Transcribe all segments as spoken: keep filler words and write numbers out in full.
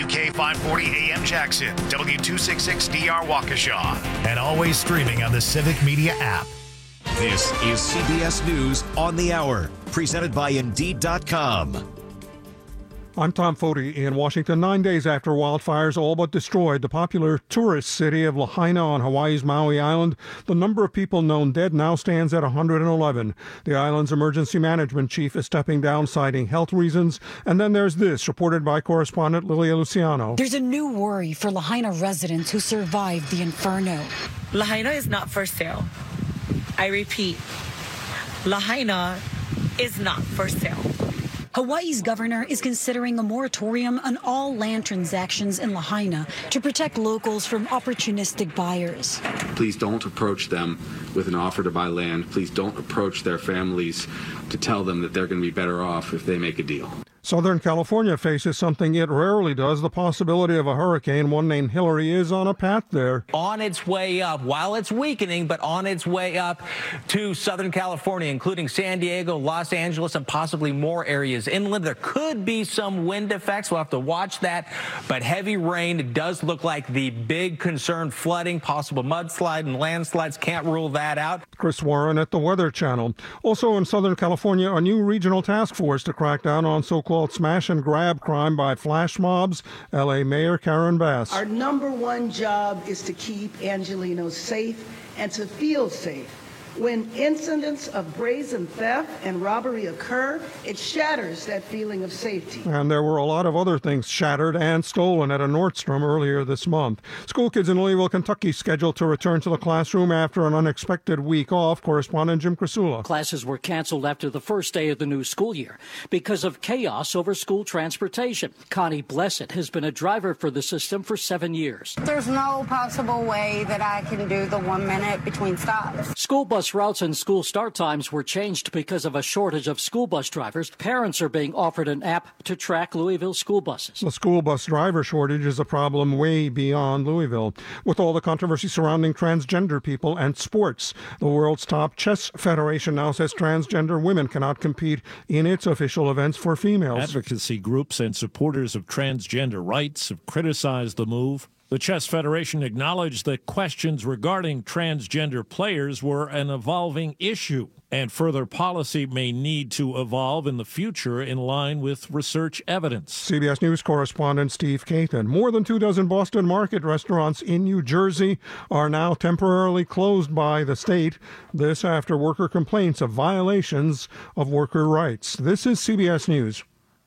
W K five forty A M Jackson, W two sixty-six D R Waukesha, and always streaming on the Civic Media app. This is C B S News on the Hour, presented by Indeed dot com. I'm Tom Foti in Washington. Nine days after wildfires all but destroyed the popular tourist city of Lahaina on Hawaii's Maui Island, the number of people known dead now stands at one hundred eleven. The island's emergency management chief is stepping down, citing health reasons. And then there's this, reported by correspondent Lilia Luciano. There's a new worry for Lahaina residents who survived the inferno. Lahaina is not for sale. I repeat, Lahaina is not for sale. Hawaii's governor is considering a moratorium on all land transactions in Lahaina to protect locals from opportunistic buyers. Please don't approach them with an offer to buy land. Please don't approach their families to tell them that they're going to be better off if they make a deal. Southern California faces something it rarely does. The possibility of a hurricane. One named Hillary is on a path there. On its way up, while it's weakening, but on its way up to Southern California, including San Diego, Los Angeles, and possibly more areas inland. There could be some wind effects. We'll have to watch that. But heavy rain does look like the big concern. Flooding, possible mudslide and landslides. Can't rule that out. Chris Warren at the Weather Channel. Also in Southern California, a new regional task force to crack down on so-called smash and grab crime by flash mobs. L A Mayor Karen Bass. Our number one job is to keep Angelenos safe and to feel safe. When incidents of brazen theft and robbery occur, it shatters that feeling of safety. And there were a lot of other things shattered and stolen at a Nordstrom earlier this month. School kids in Louisville, Kentucky, scheduled to return to the classroom after an unexpected week off. Correspondent Jim Krasula. Classes were canceled after the first day of the new school year because of chaos over school transportation. Connie Blessett has been a driver for the system for seven years. There's no possible way that I can do the one minute between stops. School bus routes and school start times were changed because of a shortage of school bus drivers. Parents are being offered an app to track Louisville school buses. The school bus driver shortage is a problem way beyond Louisville. With all the controversy surrounding transgender people and sports, the world's top chess federation now says transgender women cannot compete in its official events for females. Advocacy groups and supporters of transgender rights have criticized the move. The Chess Federation acknowledged that questions regarding transgender players were an evolving issue, and further policy may need to evolve in the future in line with research evidence. C B S News correspondent Steve Kathan. More than two dozen Boston Market restaurants in New Jersey are now temporarily closed by the state. This after worker complaints of violations of worker rights. This is C B S News.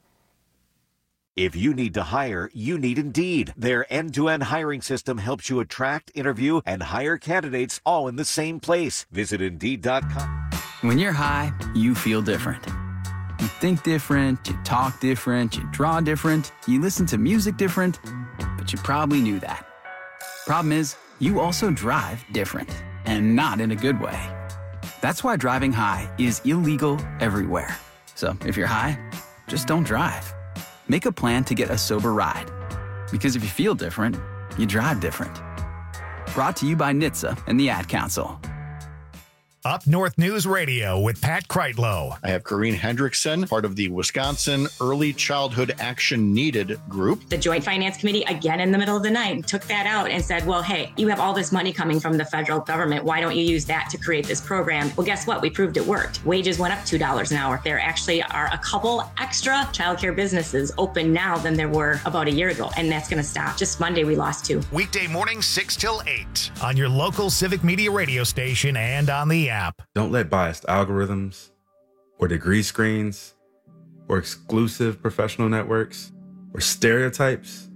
If you need to hire, you need Indeed. Their end-to-end hiring system helps you attract, interview, and hire candidates all in the same place. Visit Indeed dot com. When you're high, you feel different. You think different, you talk different, you draw different, you listen to music different, but you probably knew that. Problem is, you also drive different, and not in a good way. That's why driving high is illegal everywhere. So if you're high, just don't drive. Make a plan to get a sober ride. Because if you feel different, you drive different. Brought to you by N H T S A and the Ad Council. Up North News Radio with Pat Kreitlow. I have Corrine Hendrickson, part of the Wisconsin Early Childhood Action Needed group. The Joint Finance Committee, again in the middle of the night, took that out and said, well, hey, you have all this money coming from the federal government. Why don't you use that to create this program? Well, guess what? We proved it worked. Wages went up two dollars an hour. There actually are a couple extra childcare businesses open now than there were about a year ago, and that's going to stop. Just Monday, we lost two. Weekday mornings, six till eight on your local Civic Media radio station and on the app. Don't let biased algorithms or degree screens or exclusive professional networks or stereotypes,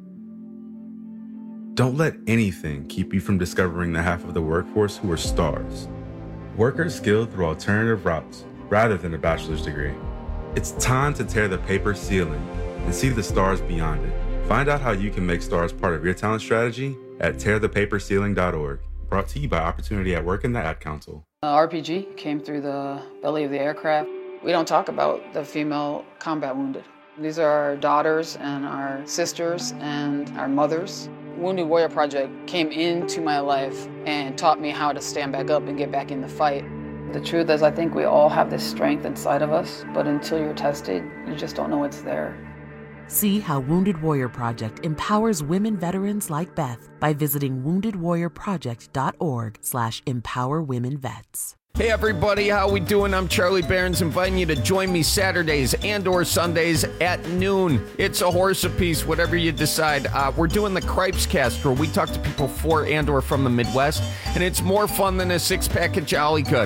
don't let anything keep you from discovering the half of the workforce who are stars. Workers skilled through alternative routes rather than a bachelor's degree. It's time to tear the paper ceiling and see the stars beyond it. Find out how you can make stars part of your talent strategy at tear the paper ceiling dot org. Brought to you by Opportunity at Work and the Ad Council. Uh, R P G came through the belly of the aircraft. We don't talk about the female combat wounded. These are our daughters and our sisters and our mothers. Wounded Warrior Project came into my life and taught me how to stand back up and get back in the fight. The truth is, I think we all have this strength inside of us, but until you're tested, you just don't know it's there. See how Wounded Warrior Project empowers women veterans like Beth by visiting wounded warrior project dot org slash empower women vets. Hey everybody, how we doing? I'm Charlie Behrens, inviting you to join me Saturdays and or Sundays at noon. It's a horse apiece, whatever you decide. Uh, we're doing the Cripes Cast, where we talk to people for and or from the Midwest, and it's more fun than a six-pack of Jolly Good.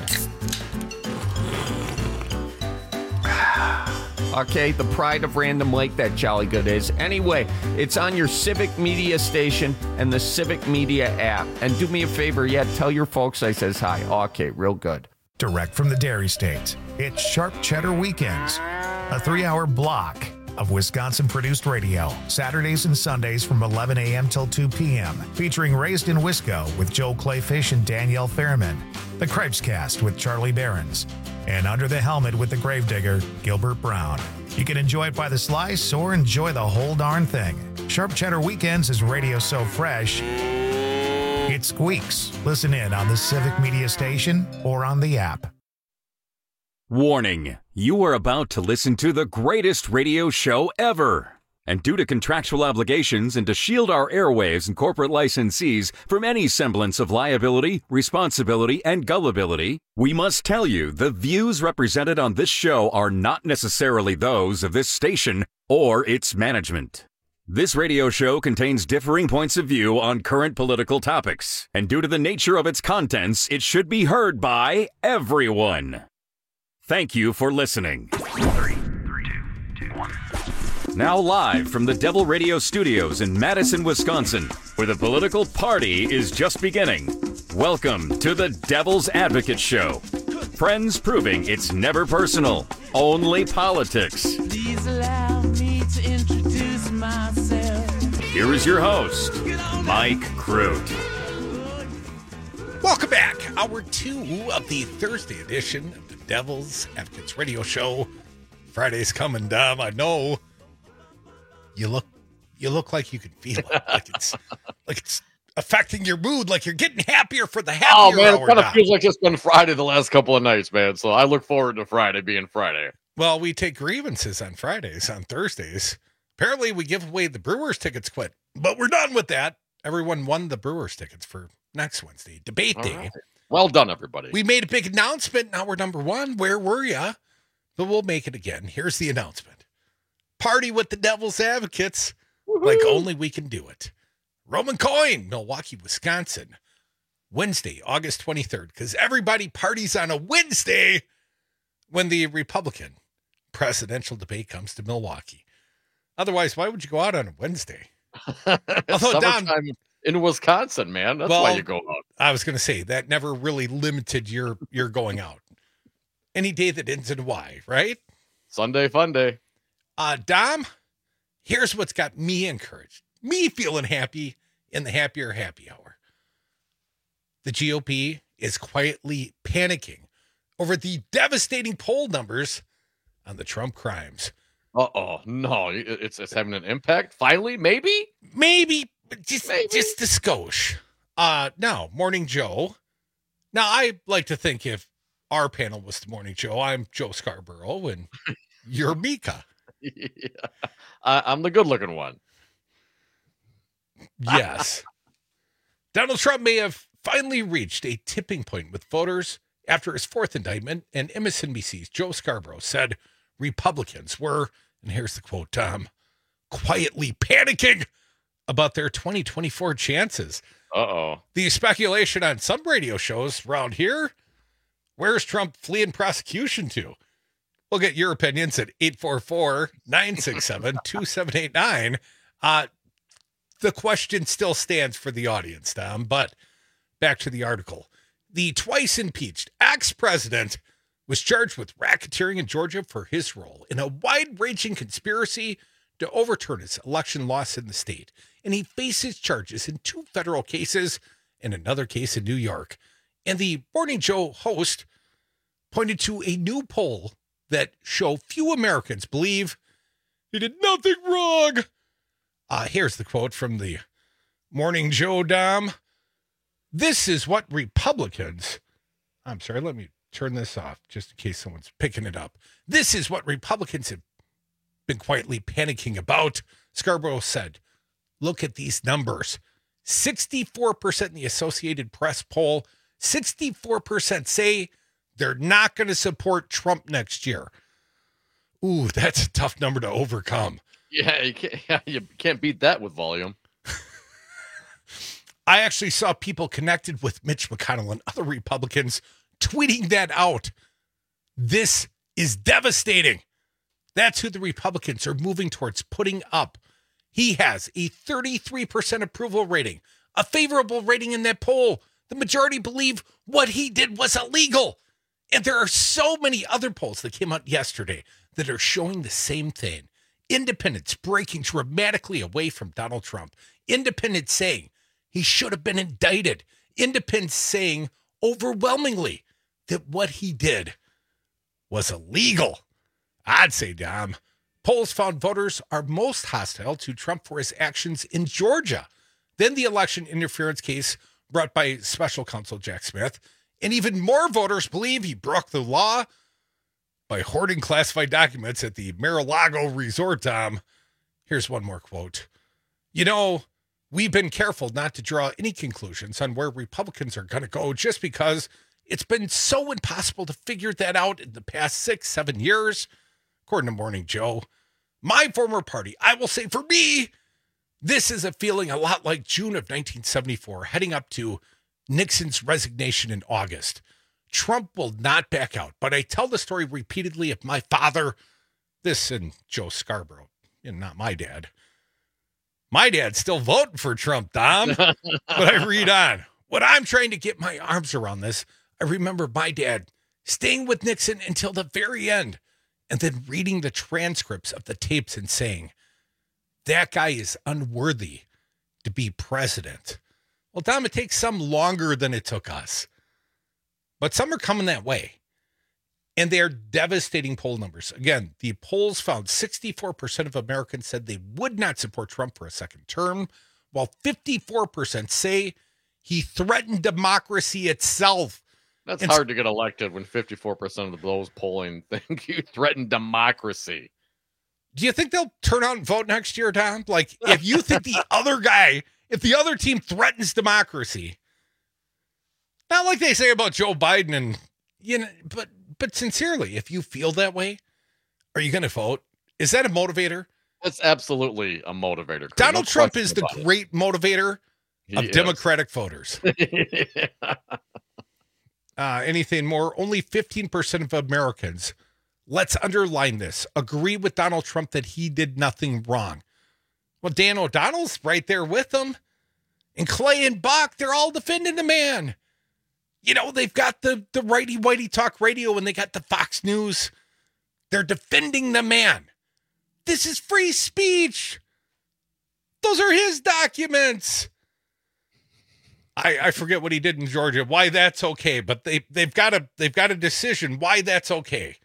Okay, the pride of Random Lake, that Jolly Good is. Anyway, it's on your Civic Media station and the Civic Media app. And do me a favor, yeah, tell your folks I says hi. Okay, real good. Direct from the Dairy State, it's Sharp Cheddar Weekends, a three-hour block of Wisconsin-produced radio, Saturdays and Sundays from eleven a.m. till two p.m., featuring Raised in Wisco with Joe Clayfish and Danielle Fairman, the Cripes Cast with Charlie Behrens, and Under the Helmet with the Gravedigger, Gilbert Brown. You can enjoy it by the slice or enjoy the whole darn thing. Sharp Cheddar Weekends is radio so fresh, it squeaks. Listen in on the Civic Media station or on the app. Warning, you are about to listen to the greatest radio show ever. And due to contractual obligations and to shield our airwaves and corporate licensees from any semblance of liability, responsibility, and gullibility, we must tell you the views represented on this show are not necessarily those of this station or its management. This radio show contains differing points of view on current political topics, and due to the nature of its contents, it should be heard by everyone. Thank you for listening. Three, three, two, two, one. Now live from the Devil Radio Studios in Madison, Wisconsin, where the political party is just beginning. Welcome to the Devil's Advocate Show. Friends proving it's never personal, only politics. Please allow me to introduce myself. Here is your host, Mike Crute. Welcome back. Hour two of the Thursday edition of the Devil's Advocates Radio Show. Friday's coming, Dom. I know. You look, you look like you can feel it, like it's, like it's affecting your mood, like you're getting happier for the happier Oh man, hour, it kind of Dom. feels like it's been Friday the last couple of nights, man. So I look forward to Friday being Friday. Well, we take grievances on Fridays. On Thursdays, apparently we give away the Brewers tickets. Quit, but we're done with that. Everyone won the Brewers tickets for next Wednesday, debate All day. right. Well done, everybody. We made a big announcement. Now we're number one. Where were ya? But we'll make it again. Here's the announcement: party with the Devil's Advocates. Like only we can do it. Roman Coin, Milwaukee, Wisconsin. Wednesday, August twenty-third, because everybody parties on a Wednesday when the Republican presidential debate comes to Milwaukee. Otherwise, why would you go out on a Wednesday? Although Don, in Wisconsin, man. That's well, why you go out. I was going to say, that never really limited your, your going out. Any day that ends in Y, right? Sunday, fun day. Uh, Dom, here's what's got me encouraged, me feeling happy in the happier happy hour. The G O P is quietly panicking over the devastating poll numbers on the Trump crimes. Uh-oh, no, it's it's having an impact. Finally, maybe? Maybe, just, maybe. just a skosh. Uh, now, Morning Joe. Now, I like to think if our panel was the Morning Joe, I'm Joe Scarborough and you're Mika. Yeah. I, I'm the good-looking one. Yes. Donald Trump may have finally reached a tipping point with voters after his fourth indictment, and M S N B C's Joe Scarborough said Republicans were, and here's the quote, Tom, quietly panicking about their twenty twenty-four chances. Uh-oh. The speculation on some radio shows around here, where's Trump fleeing prosecution to? We'll get your opinions at eight four four, nine six seven, two seven eight nine. Uh, the question still stands for the audience, Tom, but back to the article. The twice impeached ex-president was charged with racketeering in Georgia for his role in a wide-ranging conspiracy to overturn his election loss in the state. And he faces charges in two federal cases and another case in New York. And the Morning Joe host pointed to a new poll that show few Americans believe he did nothing wrong. Uh, here's the quote from the Morning Joe, Dom. This is what Republicans, I'm sorry, let me turn this off just in case someone's picking it up. This is what Republicans have been quietly panicking about. Scarborough said, look at these numbers. sixty-four percent in the Associated Press poll, sixty-four percent say they're not going to support Trump next year. Ooh, that's a tough number to overcome. Yeah, you can't, yeah, you can't beat that with volume. I actually saw people connected with Mitch McConnell and other Republicans tweeting that out. This is devastating. That's who the Republicans are moving towards putting up. He has a thirty-three percent approval rating, a favorable rating in that poll. The majority believe what he did was illegal. And there are so many other polls that came out yesterday that are showing the same thing. Independents breaking dramatically away from Donald Trump. Independents saying he should have been indicted. Independents saying overwhelmingly that what he did was illegal. I'd say, Dom, polls found voters are most hostile to Trump for his actions in Georgia. Then the election interference case brought by special counsel Jack Smith. And even more voters believe he broke the law by hoarding classified documents at the Mar-a-Lago resort, Dom. Here's one more quote. You know, we've been careful not to draw any conclusions on where Republicans are going to go just because it's been so impossible to figure that out in the past six, seven years. According to Morning Joe, my former party, I will say for me, this is a feeling a lot like June of nineteen seventy-four, heading up to Nixon's resignation in August. Trump will not back out, but I tell the story repeatedly of my father, this and Joe Scarborough, and not my dad. My dad's still voting for Trump, Dom. But I read on. When I'm trying to get my arms around this, I remember my dad staying with Nixon until the very end and then reading the transcripts of the tapes and saying, that guy is unworthy to be president. Well, Dom, it takes some longer than it took us. But some are coming that way. And they are devastating poll numbers. Again, the polls found sixty-four percent of Americans said they would not support Trump for a second term, while fifty-four percent say he threatened democracy itself. That's and hard to get elected when fifty-four percent of those polling think you threaten democracy. Do you think they'll turn out and vote next year, Tom? Like, if you think the other guy, if the other team threatens democracy, not like they say about Joe Biden and, you know, but but sincerely, if you feel that way, are you going to vote? Is that a motivator? That's absolutely a motivator. Donald no Trump is the it. great motivator He of is. Democratic voters. uh, anything more? Only fifteen percent of Americans, let's underline this, agree with Donald Trump that he did nothing wrong. Well, Dan O'Donnell's right there with him. And Clay and Bach, they're all defending the man. You know, they've got the, the righty whitey talk radio and they got the Fox News. They're defending the man. This is free speech. Those are his documents. I, I forget what he did in Georgia, why that's okay, but they, they've got a they've got a decision why that's okay.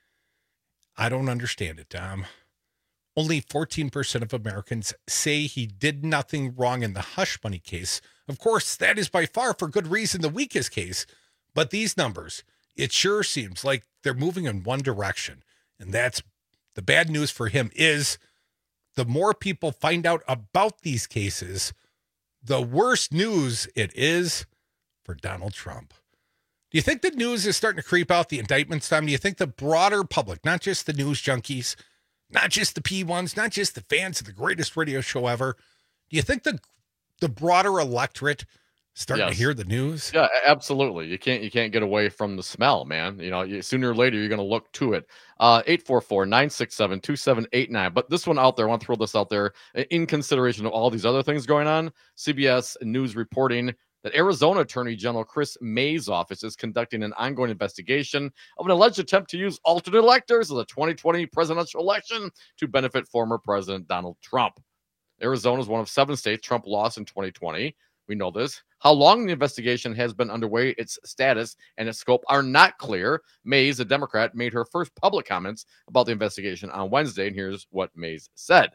I don't understand it, Tom. Only fourteen percent of Americans say he did nothing wrong in the hush money case. Of course, that is by far, for good reason, the weakest case. But these numbers, it sure seems like they're moving in one direction. And that's the bad news for him is the more people find out about these cases, the worse news it is for Donald Trump. Do you think the news is starting to creep out, the indictments, Tom? Do you think the broader public, not just the news junkies, not just the P ones, not just the fans of the greatest radio show ever, do you think the the broader electorate starting Yes. to hear the news? Yeah, absolutely. You can't you can't get away from the smell, man. You know, you, sooner or later you're going to look to it. Uh, eight four four, nine six seven, two seven eight nine. But this one out there, I want to throw this out there in consideration of all these other things going on. C B S News reporting that Arizona Attorney General Chris May's office is conducting an ongoing investigation of an alleged attempt to use alternate electors of the twenty twenty presidential election to benefit former President Donald Trump. Arizona is one of seven states Trump lost in twenty twenty. We know this. How long the investigation has been underway, its status and its scope are not clear. Mays, a Democrat, made her first public comments about the investigation on Wednesday, and here's what Mays said.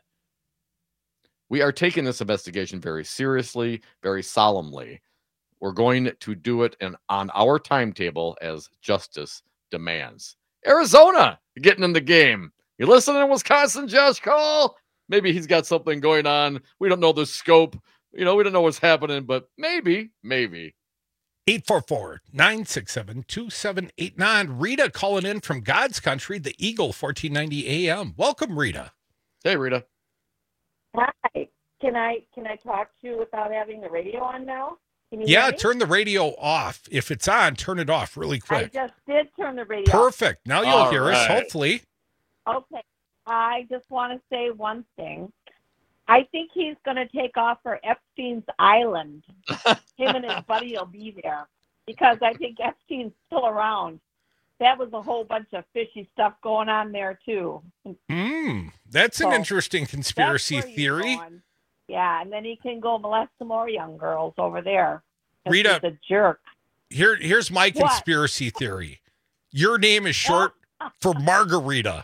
We are taking this investigation very seriously, very solemnly. We're going to do it in, on our timetable as justice demands. Arizona getting in the game. You listening in Wisconsin, Josh Cole? Maybe he's got something going on. We don't know the scope. You know, we don't know what's happening, but maybe, maybe. eight four four, nine six seven, two seven eight nine. Rita calling in from God's country, the Eagle, fourteen ninety A M. Welcome, Rita. Hey, Rita. Hi. Can I can I talk to you without having the radio on now? Can you Yeah, hear me? turn the radio off. If it's on, turn it off really I quick. just did turn the radio Perfect. Now you'll All hear us, right. hopefully. off. Okay. I just want to say one thing. I think he's going to take off for Epstein's Island. Him and his buddy will be there because I think Epstein's still around. That was a whole bunch of fishy stuff going on there, too. Mm, that's an So, interesting conspiracy that's where he's theory. going. Yeah, and then he can go molest some more young girls over there. 'Cause Rita, he's a jerk. Here, here's my What? conspiracy theory. Your name is short for Margarita.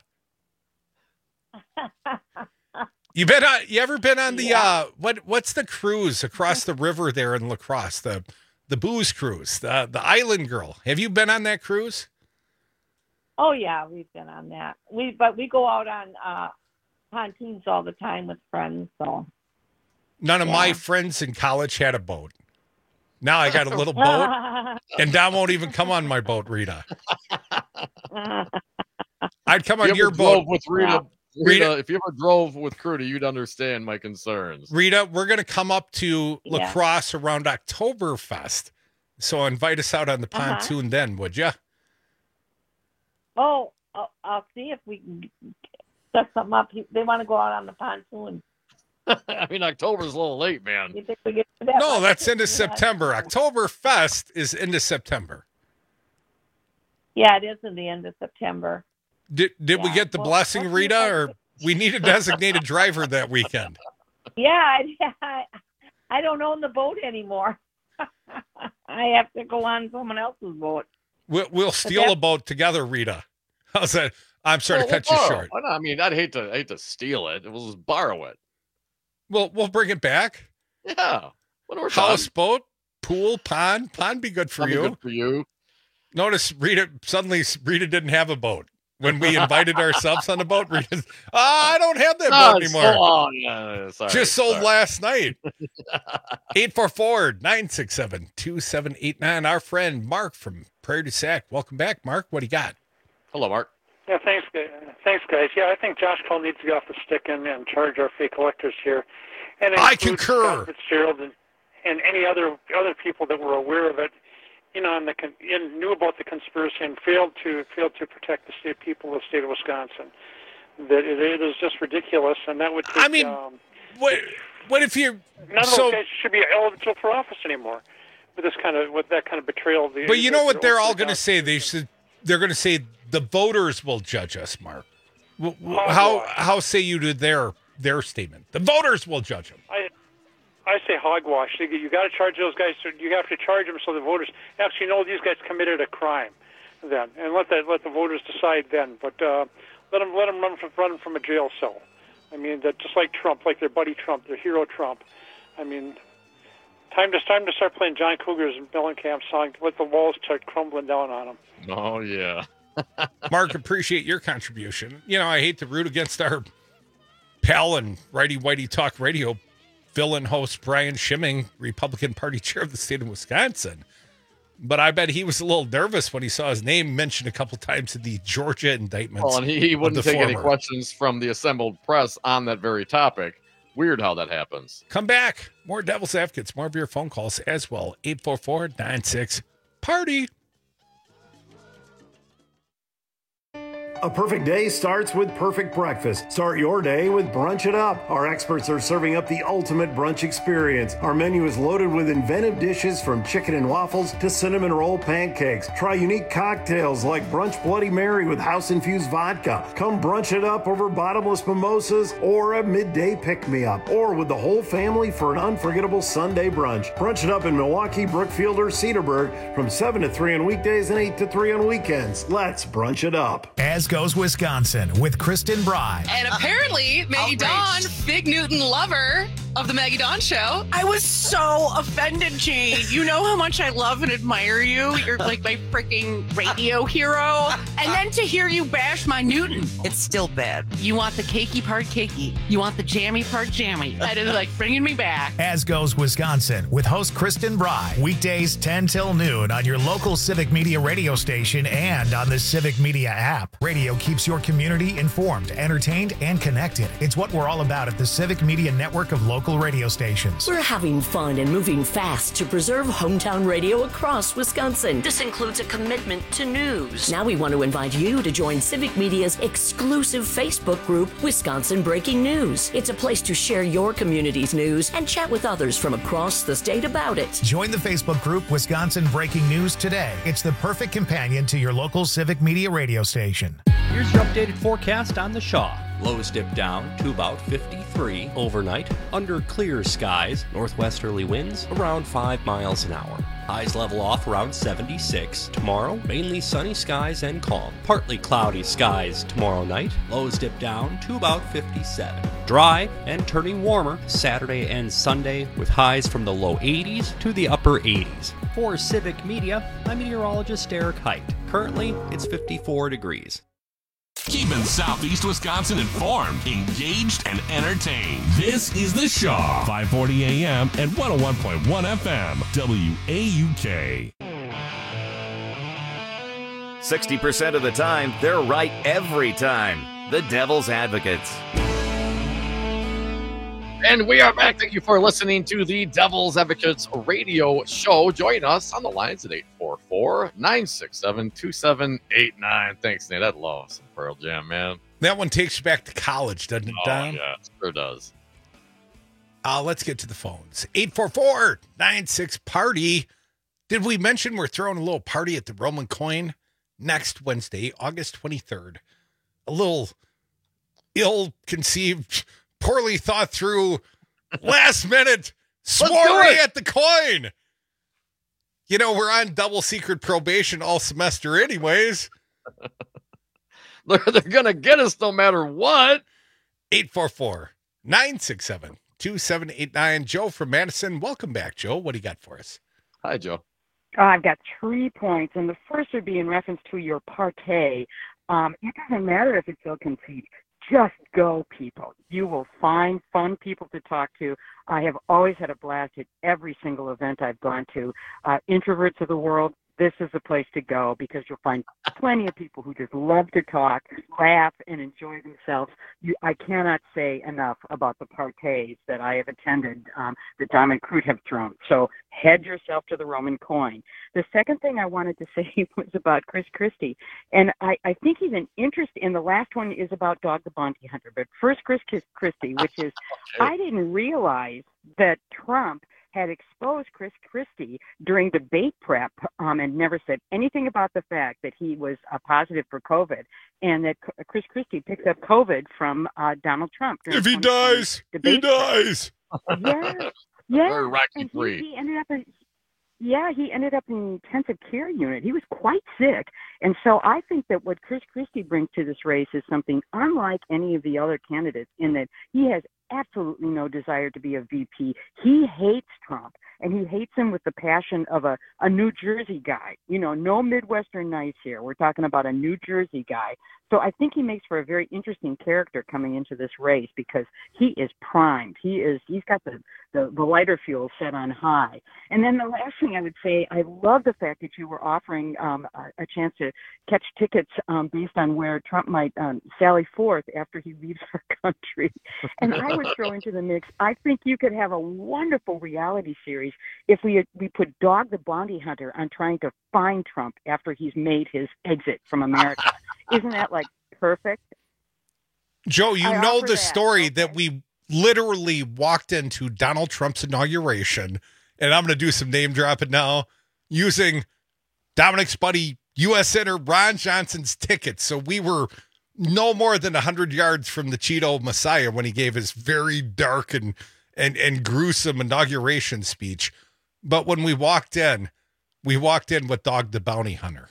You been on? You ever been on the uh? What What's the cruise across the river there in La Crosse? The the booze cruise, the the Island Girl. Have you been on that cruise? Oh yeah, we've been on that. We but we go out on uh, pontoons all the time with friends. So None of my friends in college had a boat. Now I got a little boat, and Dom won't even come on my boat, Rita. I'd come on If you your ever drove boat with Rita. Rita- Rita, if you ever drove with Crudy, you'd understand my concerns. Rita, we're going to come up to La Yeah. Crosse around Oktoberfest. So invite us out on the Uh-huh. pontoon then, would you? oh, I'll, I'll see if we can set something up. They want to go out on the pontoon. I mean, October's a little late, man. You think we get to that? No, much? that's into Yeah. September. Oktoberfest is into September. Yeah, it is in the end of September. Did did we Yeah. get the Well, blessing, let's see Rita, if I or we need a designated driver that weekend? Yeah, I, I don't own the boat anymore. I have to go on someone else's boat. We'll, we'll steal that- a boat together, Rita. How's that? I'm sorry Well, to cut we'll you borrow. short. Why not? I mean, I'd hate to hate to steal it. We'll just borrow it. We'll we'll bring it back. Yeah. When we're done. Houseboat, pool, pond. Pond be good for That'd be you. good for you. Notice Rita suddenly Rita didn't have a boat. When we invited ourselves on the boat, Rita, oh, I don't have that No, boat it's anymore. so long. Yeah, sorry, Just sold sorry. last night. eight four four, nine six seven, two seven eight nine. Our friend Mark from Prairie du Sac. Welcome back, Mark. What do you got? Hello, Mark. Yeah, thanks, gu- thanks, guys. Yeah, I think Josh Cole needs to get off the stick and, and charge our fake electors here. And it I includes concur. Scott Fitzgerald and, and any other other people that were aware of it, you know, and, the, con- and knew about the conspiracy and failed to failed to protect the state people of the state of Wisconsin. That it, it is just ridiculous, and that would take. I mean, um, what what if you none of so? those guys should be eligible for office anymore with this kind of with that kind of betrayal. Of the, But you know what the- they're all going to say? They should. They're going to say the voters will judge us, Mark. W- w- How how say you to their their statement? The voters will judge them. I I say hogwash. You, you got to charge those guys. You have to charge them so the voters actually know these guys committed a crime, then, and let that let the voters decide then. But uh, let them let them run from run from a jail cell. I mean, that just like Trump, like their buddy Trump, their hero Trump. I mean, time to time to start playing John Cougar's Mellencamp song. Let the walls start crumbling down on them. Oh yeah. Mark, appreciate your contribution. You know, I hate to root against our pal and righty whitey talk radio fill-in host Brian Schimming, Republican Party chair of the state of Wisconsin. But I bet he was a little nervous when he saw his name mentioned a couple times in the Georgia indictments. Well, and he, he of wouldn't the take any former. questions from the assembled press on that very topic. Weird how that happens. Come back. More Devil's Advocates, more of your phone calls as well. eight four four, nine six, party. A perfect day starts with perfect breakfast. Start your day with Brunch It Up. Our experts are serving up the ultimate brunch experience. Our menu is loaded with inventive dishes from chicken and waffles to cinnamon roll pancakes. Try unique cocktails like Brunch Bloody Mary with house-infused vodka. Come brunch it up over bottomless mimosas or a midday pick-me-up. Or with the whole family for an unforgettable Sunday brunch. Brunch It Up in Milwaukee, Brookfield, or Cedarburg from seven to three on weekdays and eight to three on weekends. Let's brunch it up. As goes Wisconsin with Kristen Bry. And apparently, Maggie Dawn, Big Newton lover, of the Maggie Dawn Show. I was so offended, Jane. You know how much I love and admire you. You're like my freaking radio hero. And then to hear you bash my Newton. It's still bad. You want the cakey part cakey. You want the jammy part jammy. That is like bringing me back. As goes Wisconsin with host Kristen Bry. Weekdays ten till noon on your local Civic Media radio station and on the Civic Media app. Radio keeps your community informed, entertained, and connected. It's what we're all about at the Civic Media network of local radio stations. We're having fun and moving fast to preserve hometown radio across Wisconsin. This includes a commitment to news. Now we want to invite you to join Civic Media's exclusive Facebook group, Wisconsin Breaking News. It's a place to share your community's news and chat with others from across the state about it. Join the Facebook group Wisconsin Breaking News today. It's the perfect companion to your local Civic Media radio station. Here's your updated forecast on the Shaw. Lows dip down to about fifty-three overnight. Under clear skies, northwesterly winds around five miles an hour. Highs level off around seventy-six. Tomorrow, mainly sunny skies and calm. Partly cloudy skies tomorrow night. Lows dip down to about fifty-seven. Dry and turning warmer Saturday and Sunday with highs from the low eighties to the upper eighties. For Civic Media, I'm meteorologist Eric Height. Currently, it's fifty-four degrees. Keeping Southeast Wisconsin informed, engaged, and entertained. This is The Shaw, five forty A M and one oh one point one F M, W A U K. sixty percent of the time, they're right every time. The Devil's Advocates. And we are back. Thank you for listening to the Devil's Advocates radio show. Join us on the lines at eight four four, nine six seven, two seven eight nine. Thanks, Nate. I'd love some Pearl Jam, man. That one takes you back to college, doesn't it, Don? Oh, yeah, it sure does. Uh, let's get to the phones. eight four four, nine six, party. Did we mention we're throwing a little party at the Roman Coin next Wednesday, August twenty-third? A little ill-conceived, poorly thought through, last minute soiree at the Coin. You know, we're on double secret probation all semester anyways. they're they're going to get us no matter what. eight four four, nine six seven, two seven eight nine. Joe from Madison. Welcome back, Joe. What do you got for us? Hi, Joe. Uh, I've got three points, and the first would be in reference to your party. Um, it doesn't matter if it's ill-conceived. Just go, people. You will find fun people to talk to. I have always had a blast at every single event I've gone to. Uh, introverts of the world, this is the place to go because you'll find plenty of people who just love to talk, laugh, and enjoy themselves. You, I cannot say enough about the parties that I have attended um, that Diamond Crute have thrown. So head yourself to the Roman Coin. The second thing I wanted to say was about Chris Christie. And I, I think he's an interest in the last one is about Dog the Bounty Hunter. But first, Chris Christie, which is, okay. I didn't realize that Trump had exposed Chris Christie during debate prep um, and never said anything about the fact that he was uh, positive for COVID and that C- Chris Christie picked up COVID from uh, Donald Trump. If he dies, he dies. Yeah, yeah. Very Rocky and free. He, he ended up in, yeah, he ended up in an intensive care unit. He was quite sick. And so I think that what Chris Christie brings to this race is something unlike any of the other candidates in that he has absolutely no desire to be a V P. He hates Trump, and he hates him with the passion of a, a New Jersey guy. You know, no Midwestern nice here. We're talking about a New Jersey guy. So I think he makes for a very interesting character coming into this race because he is primed. He is, he's got the, the, the lighter fuel set on high. And then the last thing I would say, I love the fact that you were offering um, a, a chance to catch tickets um, based on where Trump might um, sally forth after he leaves our country. And I would throw into the mix, I think you could have a wonderful reality series if we we put Dog the Bounty Hunter on trying to find Trump after he's made his exit from America. Isn't that like perfect? Joe, you I know offer the that. story Okay. that we literally walked into Donald Trump's inauguration, and I'm going to do some name dropping now, using Dominic's buddy, U S Senator Ron Johnson's tickets. So we were no more than one hundred yards from the Cheeto Messiah when he gave his very dark and, and, and gruesome inauguration speech. But when we walked in, we walked in with Dog the Bounty Hunter.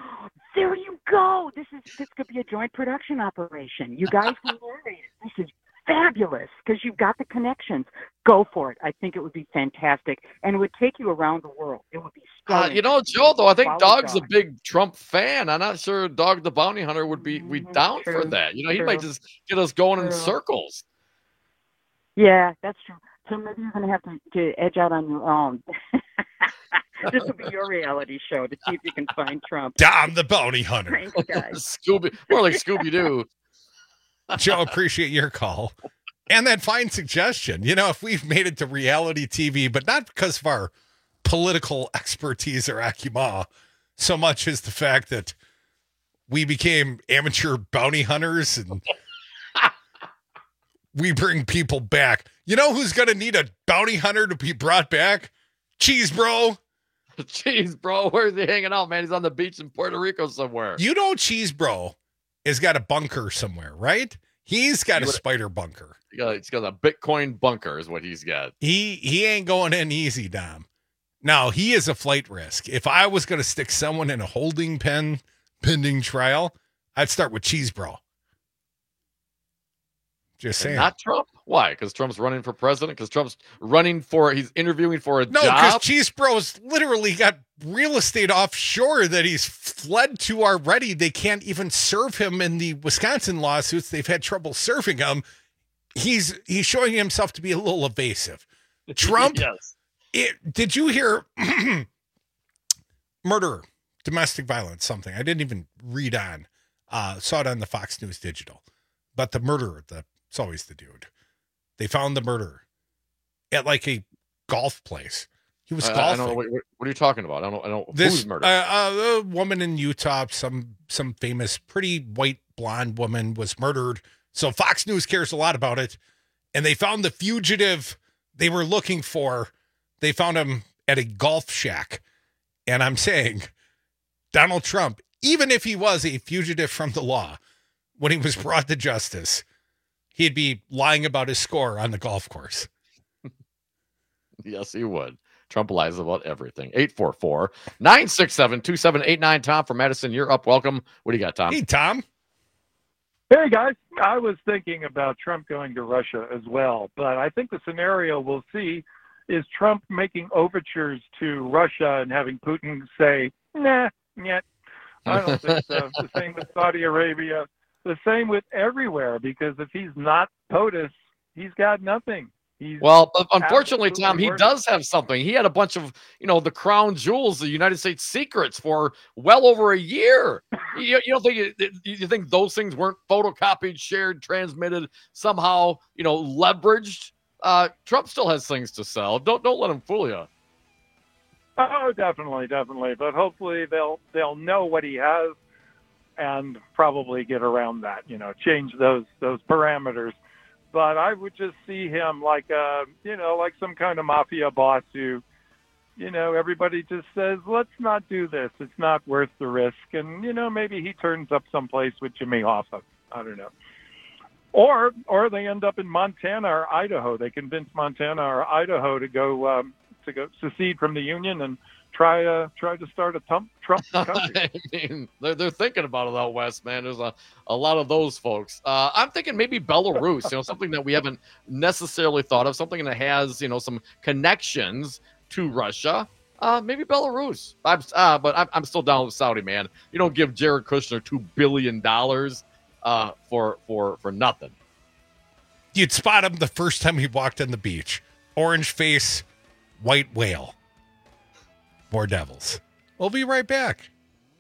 There you go. This is this could be a joint production operation. You guys can worry. This is fabulous because you've got the connections. Go for it. I think it would be fantastic, and it would take you around the world. It would be so Uh, you know, Joe, though, I think Follow Dog's Dog. a big Trump fan. I'm not sure Dog the Bounty Hunter would be we down for True, that. You know, he true, might just get us going in true. circles. Yeah, that's true. So maybe you're going to have to, to edge out on your own. This will be your reality show to see if you can find Trump. Dom the Bounty Hunter. Thanks, guys. Scooby, more like Scooby Doo. Joe, appreciate your call. And that fine suggestion. You know, if we've made it to reality T V, but not because of our political expertise or acumen, so much as the fact that we became amateur bounty hunters and we bring people back. You know who's going to need a bounty hunter to be brought back? Cheese Bro. Cheese Bro, where's he hanging out, man? He's on the beach in Puerto Rico somewhere. You know Cheese Bro has got a bunker somewhere, right? He's got He a would- spider bunker. He got, he's got a Bitcoin bunker is what he's got. He he ain't going in easy, Dom. Now, he is a flight risk. If I was going to stick someone in a holding pen pending trial, I'd start with Cheese Bro. Just And saying. not Trump? Why? Because Trump's running for president? Because Trump's running for, he's interviewing for a No, because job? Cheese Bro's literally got real estate offshore that he's fled to already. They can't even serve him in the Wisconsin lawsuits. They've had trouble serving him. He's he's showing himself to be a little evasive. Trump, Yes. it, did you hear murder, domestic violence, something? I didn't even read on. Uh, saw it on the Fox News Digital. But the murderer, the, it's always the dude. They found the murderer at like a golf place. He was I, I golfing. don't know. What, what are you talking about? I don't know. I don't This who's murdered? uh, uh, a woman in Utah, some some famous, pretty white blonde woman was murdered. So Fox News cares a lot about it, and they found the fugitive they were looking for. They found him at a golf shack, and I'm saying, Donald Trump, even if he was a fugitive from the law, when he was brought to justice, he'd be lying about his score on the golf course. Yes, he would. Trump lies about everything. eight four four, nine six seven, two seven eight nine. Tom from Madison, you're up. Welcome. What do you got, Tom? Hey, Tom. Hey, guys. I was thinking about Trump going to Russia as well, but I think the scenario we'll see is Trump making overtures to Russia and having Putin say, nah, yet. I don't think so. The same with Saudi Arabia. The same with everywhere, because if he's not POTUS, he's got nothing. He's Well, but unfortunately, absolutely Tom, he worthless. does have something. He had a bunch of, you know, the crown jewels, the United States secrets for well over a year. You, you don't think you, you think those things weren't photocopied, shared, transmitted, somehow, you know, leveraged? Uh, Trump still has things to sell. Don't don't let him fool you. Oh, definitely, definitely. But hopefully they'll they'll know what he has and probably get around that, you know, change those those parameters. But I would just see him like a, you know, like some kind of mafia boss who, you know, everybody just says, let's not do this. It's not worth the risk. And, you know, maybe he turns up someplace with Jimmy Hoffa. I don't know. Or or they end up in Montana or Idaho. They convince Montana or Idaho to go um, to go secede from the Union and try uh, try to start a Trump Trump country. I mean, they're, they're thinking about it out west, man. There's a, a lot of those folks. Uh, I'm thinking maybe Belarus, you know, something that we haven't necessarily thought of, something that has, you know, some connections to Russia. Uh, maybe Belarus. I'm, uh, but I'm, I'm still down with Saudi, man. You don't give Jared Kushner two billion dollars uh, for, for, for nothing. You'd spot him the first time he walked on the beach. Orange face, white whale. More devils. We'll be right back.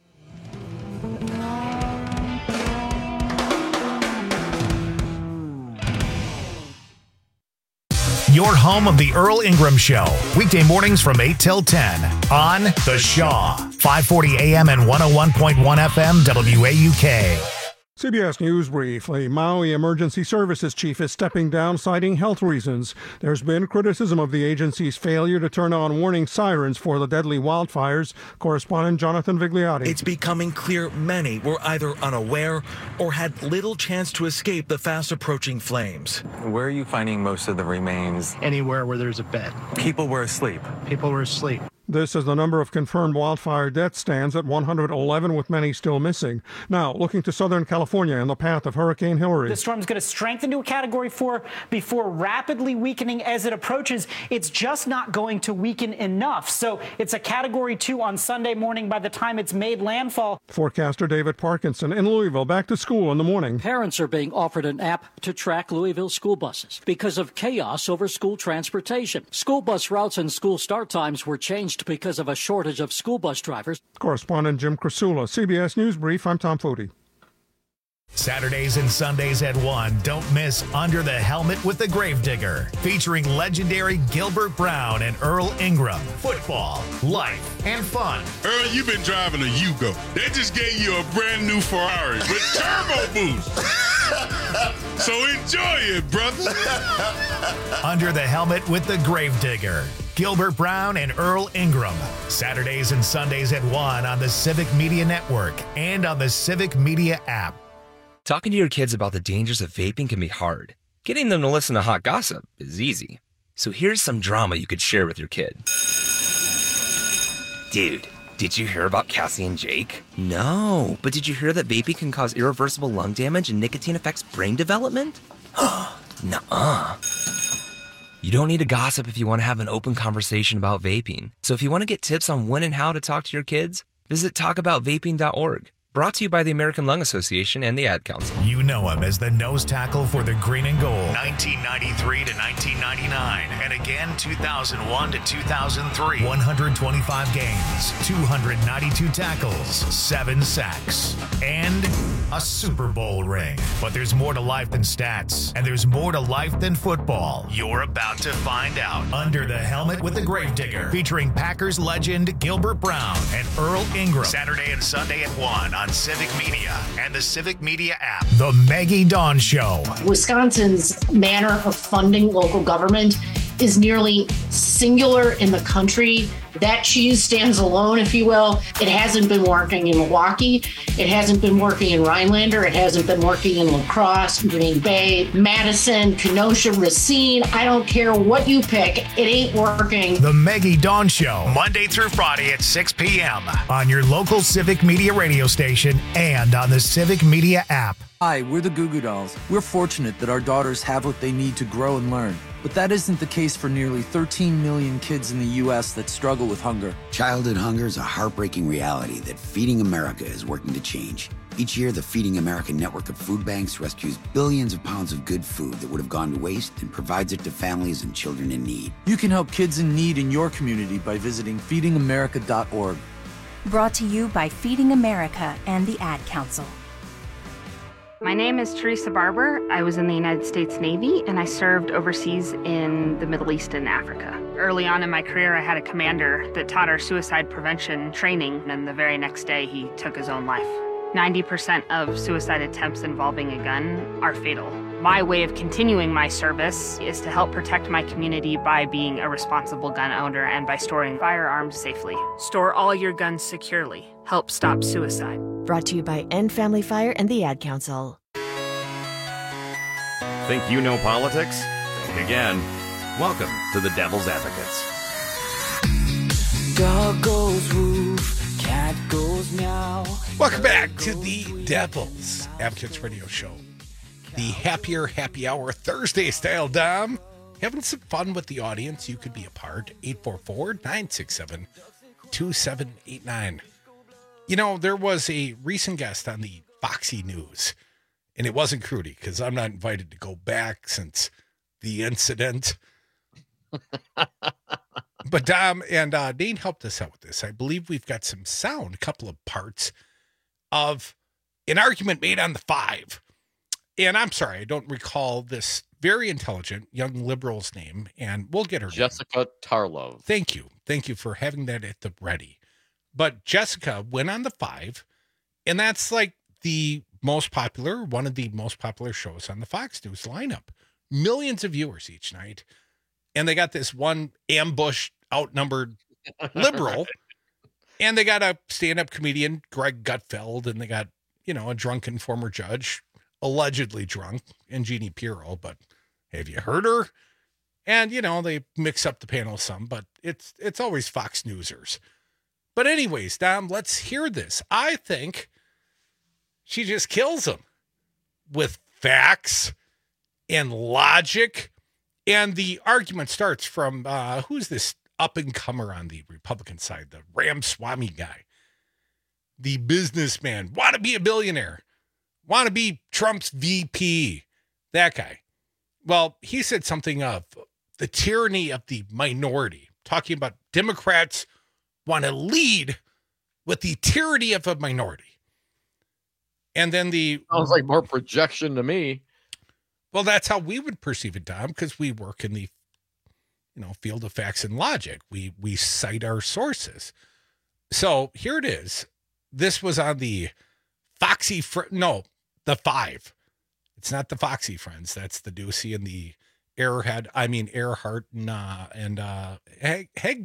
Your home of the Earl Ingram Show. Weekday mornings from eight till ten on The Shaw. five forty A M and one oh one point one F M W A U K. C B S News Brief. A Maui Emergency Services chief is stepping down, citing health reasons. There's been criticism of the agency's failure to turn on warning sirens for the deadly wildfires. Correspondent Jonathan Vigliotti. It's becoming clear many were either unaware or had little chance to escape the fast-approaching flames. Where are you finding most of the remains? Anywhere where there's a bed. People were asleep. People were asleep. This as the number of confirmed wildfire deaths stands at one hundred eleven, with many still missing. Now, looking to Southern California in the path of Hurricane Hilary. The storm is going to strengthen to a Category four before rapidly weakening as it approaches. It's just not going to weaken enough. So it's a Category two on Sunday morning by the time it's made landfall. Forecaster David Parkinson in Louisville, back to school in the morning. Parents are being offered an app to track Louisville school buses because of chaos over school transportation. School bus routes and school start times were changed because of a shortage of school bus drivers. Correspondent Jim Krasula, C B S News Brief. I'm Tom Foti. Saturdays and Sundays at one, don't miss Under the Helmet with the Gravedigger, featuring legendary Gilbert Brown and Earl Ingram. Football, life, and fun. Earl, you've been driving a Yugo. They just gave you a brand new Ferrari with turbo boost. So enjoy it, brother. Under the Helmet with the Gravedigger, Gilbert Brown and Earl Ingram. Saturdays and Sundays at one on the Civic Media Network and on the Civic Media app. Talking to your kids about the dangers of vaping can be hard. Getting them to listen to hot gossip is easy. So here's some drama you could share with your kid. Dude, did you hear about Cassie and Jake? No, but did you hear that vaping can cause irreversible lung damage and nicotine affects brain development? Nuh-uh. You don't need to gossip if you want to have an open conversation about vaping. So if you want to get tips on when and how to talk to your kids, visit talk about vaping dot org. Brought to you by the American Lung Association and the Ad Council. You know him as the nose tackle for the Green and Gold, nineteen ninety-three to nineteen ninety-nine, and again two thousand one to two thousand three. one hundred twenty-five games, two hundred ninety-two tackles, seven sacks, and a Super Bowl ring. But there's more to life than stats, and there's more to life than football. You're about to find out. Under the Helmet with the Gravedigger, featuring Packers legend Gilbert Brown and Earl Ingram. Saturday and Sunday at one on Civic Media and the Civic Media app. The Maggie Dawn Show. Wisconsin's manner of funding local government is nearly singular in the country. That cheese stands alone, if you will. It hasn't been working in Milwaukee. It hasn't been working in Rhinelander. It hasn't been working in La Crosse, Green Bay, Madison, Kenosha, Racine. I don't care what you pick. It ain't working. The Maggie Dawn Show, Monday through Friday at six p.m. on your local Civic Media radio station and on the Civic Media app. Hi, we're the Goo Goo Dolls. We're fortunate that our daughters have what they need to grow and learn. But that isn't the case for nearly thirteen million kids in the U S that struggle with hunger. Childhood hunger is a heartbreaking reality that Feeding America is working to change. Each year, the Feeding America network of food banks rescues billions of pounds of good food that would have gone to waste and provides it to families and children in need. You can help kids in need in your community by visiting feeding america dot org. Brought to you by Feeding America and the Ad Council. My name is Teresa Barber. I was in the United States Navy and I served overseas in the Middle East and Africa. Early on in my career, I had a commander that taught our suicide prevention training, and the very next day he took his own life. ninety percent of suicide attempts involving a gun are fatal. My way of continuing my service is to help protect my community by being a responsible gun owner and by storing firearms safely. Store all your guns securely. Help stop suicide. Brought to you by End Family Fire and the Ad Council. Think you know politics? Think again. Welcome to the Devil's Advocates. Dog goes woof, cat goes meow. Welcome back to the Devil's Advocates Radio Show. The Happier Happy Hour Thursday style, Dom. Having some fun with the audience. You could be a part. eight four four, nine six seven, two seven eight nine. You know, there was a recent guest on the Foxy News, and it wasn't Crudy, because I'm not invited to go back since the incident. But Dom and uh, Dane helped us out with this. I believe we've got some sound, a couple of parts of an argument made on the Five. And I'm sorry, I don't recall this very intelligent young liberal's name, and we'll get her Jessica name. Tarlov. Thank you. Thank you for having that at the ready. But Jessica went on the Five, and that's like the most popular, one of the most popular shows on the Fox News lineup. Millions of viewers each night. And they got this one ambushed, outnumbered liberal. And they got a stand-up comedian, Greg Gutfeld, and they got, you know, a drunken former judge, allegedly drunk, and Jeannie Pirro. But have you heard her? And, you know, they mix up the panel some, but it's it's always Fox Newsers. But anyways, Dom, let's hear this. I think she just kills them with facts and logic. And the argument starts from, uh, who's this up-and-comer on the Republican side, the Ramaswamy guy, the businessman, want to be a billionaire, want to be Trump's V P, that guy. Well, he said something of the tyranny of the minority, talking about Democrats want to lead with the tyranny of a minority. And then the... Sounds like more projection to me. Well, that's how we would perceive it, Tom, because we work in the, you know, field of facts and logic. We we cite our sources. So here it is. This was on the Foxy, fr- no, the Five. It's not the Foxy Friends. That's the Ducey and the Airhead. I mean Earhart and uh, and uh, Heg Heg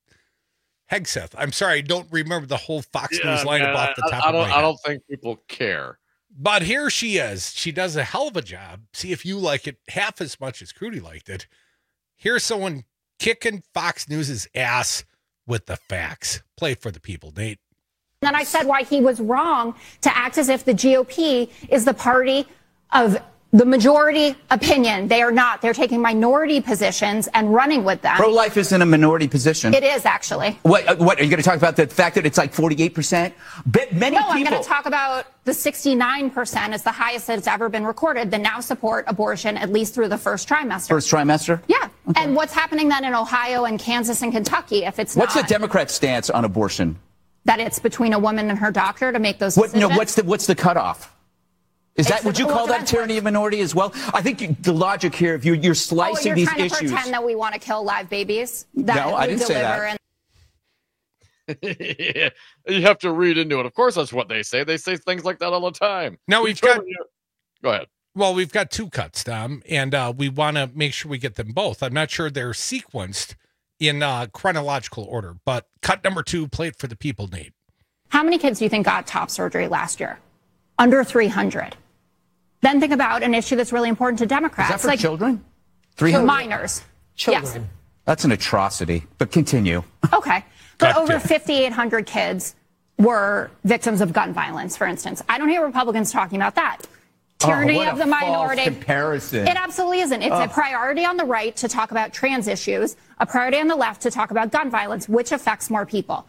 Hegseth. I'm sorry, I don't remember the whole Fox Yeah, News lineup man, off the I- top I of don't, my head. I don't think people care. But here she is. She does a hell of a job. See if you like it half as much as Crudy liked it. Here's someone kicking Fox News's ass with the facts. Play for the people, Nate. And then I said why he was wrong to act as if the G O P is the party of the majority opinion. They are not. They're taking minority positions and running with them. Pro-life is in a minority position. It is, actually. What, uh, what are you going to talk about the fact that it's like forty-eight percent? But many no, people. I'm going to talk about the sixty-nine percent is the highest that it's ever been recorded that now support abortion at least through the first trimester. First trimester? Yeah. Okay. And what's happening then in Ohio and Kansas and Kentucky if it's What's not the Democrat stance on abortion? that it's between a woman and her doctor to make those What, decisions? no, what's the what's the cutoff? Is that It's would you the- call well, that tyranny of minority as well? I think you, the logic here, if you, you're Oh, slicing you're these trying to issues. pretend that we want to kill live babies? That No, I we didn't say deliver that. and- You have to read into it. Of course, that's what they say. They say things like that all the time. Now We we've tell got. you- Go ahead. Well, we've got two cuts, Tom, and uh, we want to make sure we get them both. I'm not sure they're sequenced in uh, chronological order, but cut number two, play it for the people, Nate. How many kids do you think got top surgery last year? Under three hundred. Then think about an issue that's really important to Democrats. Is that for like children? For three hundred minors. Yes. That's an atrocity. But continue. Okay. But Cut over to- fifty-eight hundred kids were victims of gun violence, for instance. I don't hear Republicans talking about that. Tyranny Oh, what of a the false minority. comparison. It absolutely isn't. It's Oh. a priority on the right to talk about trans issues, a priority on the left to talk about gun violence, which affects more people.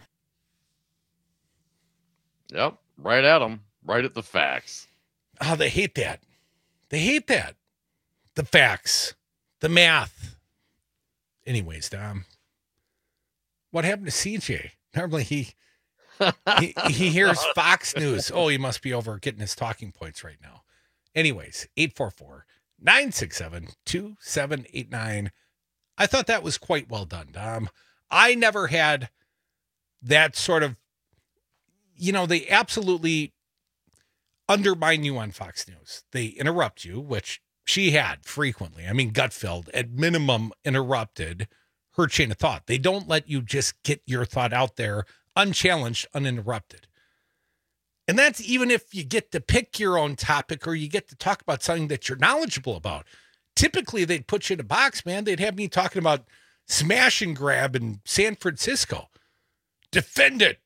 Yep. Right at them. Right at the facts. Oh, they hate that. They hate that. The facts, the math. Anyways, Dom, what happened to C J? Normally he he, he hears Fox News. Oh, he must be over getting his talking points right now. Anyways, eight four four, nine six seven, two seven eight nine. I thought that was quite well done, Dom. I never had that sort of, you know, they absolutely undermine you on Fox News. They interrupt you, which she had frequently. I mean, Gutfeld at minimum interrupted her chain of thought. They don't let you just get your thought out there unchallenged, uninterrupted. And that's even if you get to pick your own topic or you get to talk about something that you're knowledgeable about. Typically, they'd put you in a box, man. They'd have me talking about smash and grab in San Francisco. Defend it.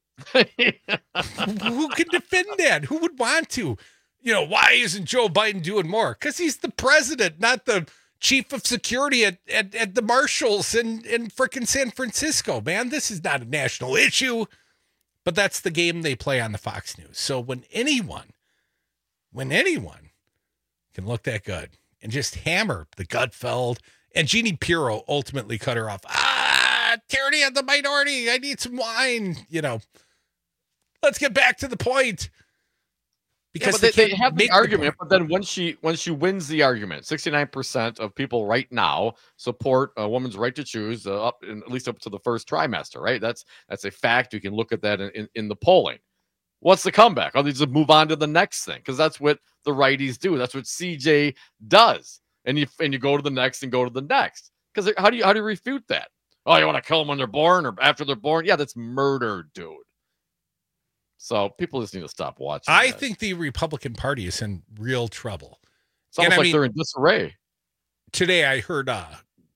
Who can defend that? Who would want to? You know, why isn't Joe Biden doing more? Because he's the president, not the chief of security at, at, at the Marshalls in, in frickin' San Francisco, man. This is not a national issue. But that's the game they play on the Fox News. So when anyone, when anyone can look that good and just hammer the Gutfeld, and Jeannie Pirro ultimately cut her off. Ah, tyranny of the minority. I need some wine. You know, let's get back to the point. Because Because yeah, but they, they they can't have the make the argument, but then once she once she wins the argument, sixty-nine percent of people right now support a woman's right to choose, uh, up in, at least up to the first trimester. Right? That's that's a fact. You can look at that in, in, in the polling. What's the comeback? Oh, they just move on to the next thing because that's what the righties do. That's what C J does, and you and you go to the next and go to the next. Because how do you how do you refute that? Oh, you want to kill them when they're born or after they're born? Yeah, that's murder, dude. So people just need to stop watching. I that. think the Republican Party is in real trouble. It's almost And I like mean, they're in disarray. Today I heard uh,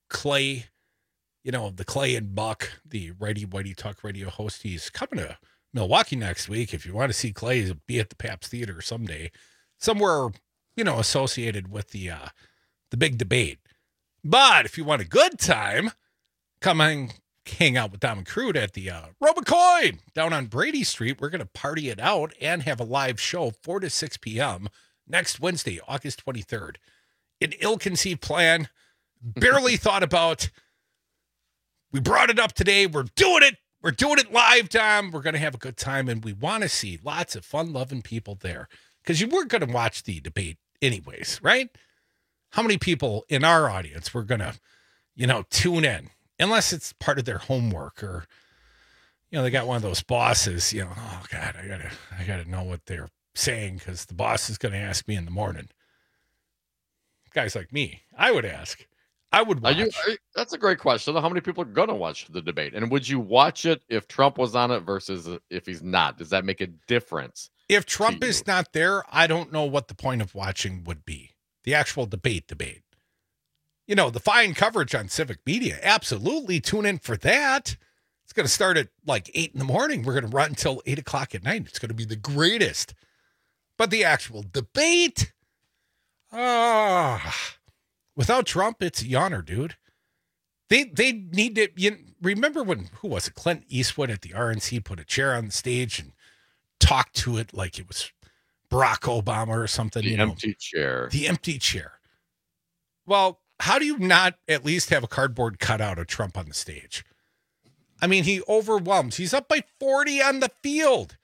Clay, you know, the Clay and Buck, the Righty Whitey Talk Radio host, he's coming to Milwaukee next week. If you want to see Clay, be at the Pabst Theater someday, somewhere, you know, associated with the uh, the big debate. But if you want a good time, come and hang out with Dom and Crude at the uh, Robocoin down on Brady Street. We're going to party it out and have a live show four to six p.m. next Wednesday, August twenty-third. An ill-conceived plan, barely thought about. We brought it up today. We're doing it. We're doing it live, Tom. We're going to have a good time, and we want to see lots of fun-loving people there because you weren't going to watch the debate anyways, right? How many people in our audience were going to, you know, tune in? Unless it's part of their homework or, you know, they got one of those bosses, you know, oh, God, I got to I gotta know what they're saying because the boss is going to ask me in the morning. Guys like me, I would ask. I would watch. Are you, are you, that's a great question. How many people are going to watch the debate? And would you watch it if Trump was on it versus if he's not? Does that make a difference? If Trump is not there, I don't know what the point of watching would be. The actual debate debate. You know, the fine coverage on civic media. Absolutely tune in for that. It's going to start at like eight in the morning. We're going to run until eight o'clock at night. It's going to be the greatest. But the actual debate, ah, without Trump, it's a yawner, dude. They they need to, you remember when, who was it? Clint Eastwood at the R N C put a chair on the stage and talked to it like it was Barack Obama or something. The you empty know, chair. The empty chair. Well, how do you not at least have a cardboard cutout of Trump on the stage? I mean, he overwhelms. He's up by forty on the field.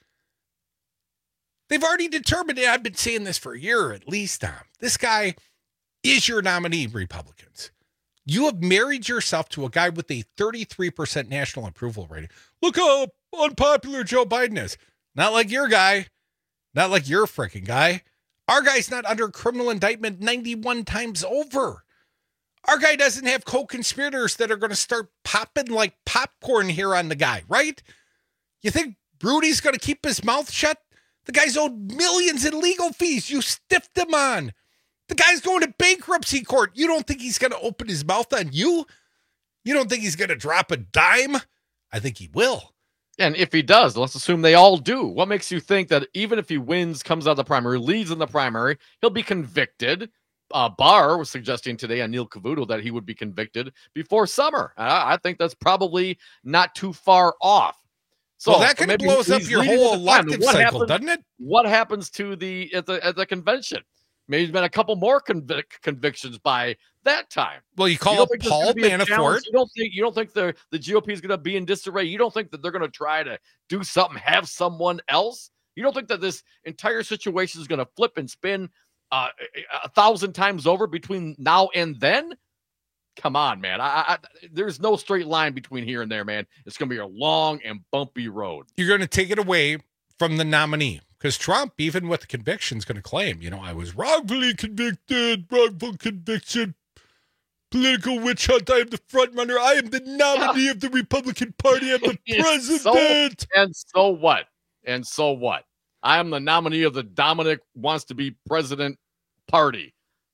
They've already determined it. I've been saying this for a year at least, Tom. This guy is your nominee, Republicans. You have married yourself to a guy with a thirty-three percent national approval rating. Look how unpopular Joe Biden is. Not like your guy. Not like your freaking guy. Our guy's not under criminal indictment ninety-one times over. Our guy doesn't have co-conspirators that are going to start popping like popcorn here on the guy, right? You think Rudy's going to keep his mouth shut? The guy's owed millions in legal fees. You stiffed him on. The guy's going to bankruptcy court. You don't think he's going to open his mouth on you? You don't think he's going to drop a dime? I think he will. And if he does, let's assume they all do. What makes you think that even if he wins, comes out of the primary, leads in the primary, he'll be convicted? Uh, Barr was suggesting today on Neil Cavuto that he would be convicted before summer. I, I think that's probably not too far off. So well, that kind of blows up your whole elective cycle, happens, doesn't it? What happens to the at the at the convention? Maybe there's been a couple more convic- convictions by that time. Well, you call you up Paul Manafort. You don't think you don't think the the G O P is going to be in disarray? You don't think that they're going to try to do something, have someone else? You don't think that this entire situation is going to flip and spin uh, a thousand times over between now and then? Come on, man. I, I, there's no straight line between here and there, man. It's going to be a long and bumpy road. You're going to take it away from the nominee. Because Trump, even with the conviction, is going to claim, you know, I was wrongfully convicted, wrongful conviction, political witch hunt. I am the front runner. I am the nominee of the Republican Party. I'm the president. So, and so what? And so what? I am the nominee of the Dominic wants to be president party.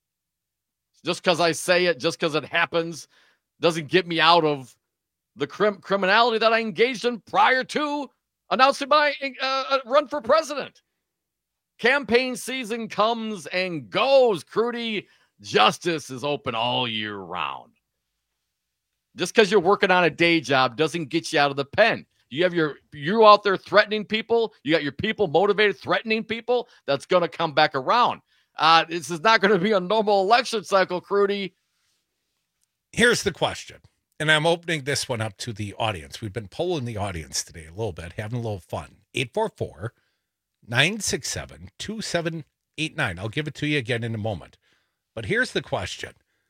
Just because I say it, just because it happens, doesn't get me out of the crim- criminality that I engaged in prior to announcing my uh, run for president. Campaign season comes and goes. Crudy, justice is open all year round. Just because you're working on a day job doesn't get you out of the pen. You have your you out there threatening people. You got your people motivated, threatening people. That's going to come back around. Uh, this is not going to be a normal election cycle, Crudy. Here's the question. And I'm opening this one up to the audience. We've been polling the audience today a little bit, having a little fun. eight four four, nine six seven, two seven eight nine. I'll give it to you again in a moment. But here's the question.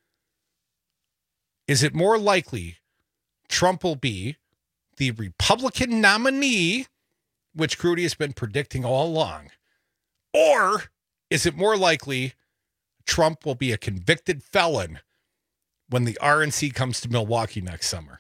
Is it more likely Trump will be the Republican nominee, which Crudy has been predicting all along, or is it more likely Trump will be a convicted felon when the R N C comes to Milwaukee next summer?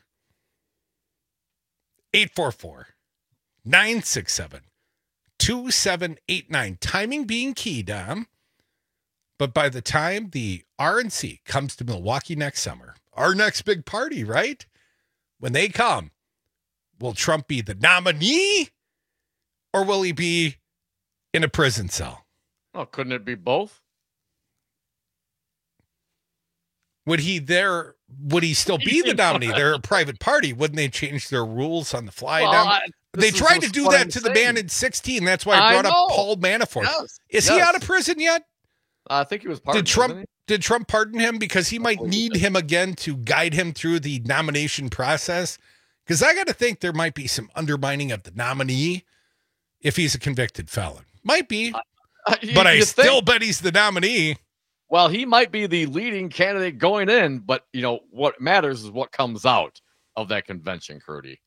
eight four four, nine six seven, two seven eight nine. Timing being key, Dom. But by the time the R N C comes to Milwaukee next summer, our next big party, right? When they come, will Trump be the nominee or will he be in a prison cell? Oh, couldn't it be both? Would he there? Would he still be the nominee? They're a private party. Wouldn't they change their rules on the fly? Well, now? I, they tried to do that I'm to saying. the man in sixteen. That's why I brought I up Paul Manafort. Yes, Is yes. he out of prison yet? Uh, I think he was pardoned. Did Trump did Trump pardon him because he might need him again to guide him through the nomination process? Because I got to think there might be some undermining of the nominee if he's a convicted felon. Might be, uh, you, but I still think? bet he's the nominee. Well, he might be the leading candidate going in, but you know what matters is what comes out of that convention, Crudy.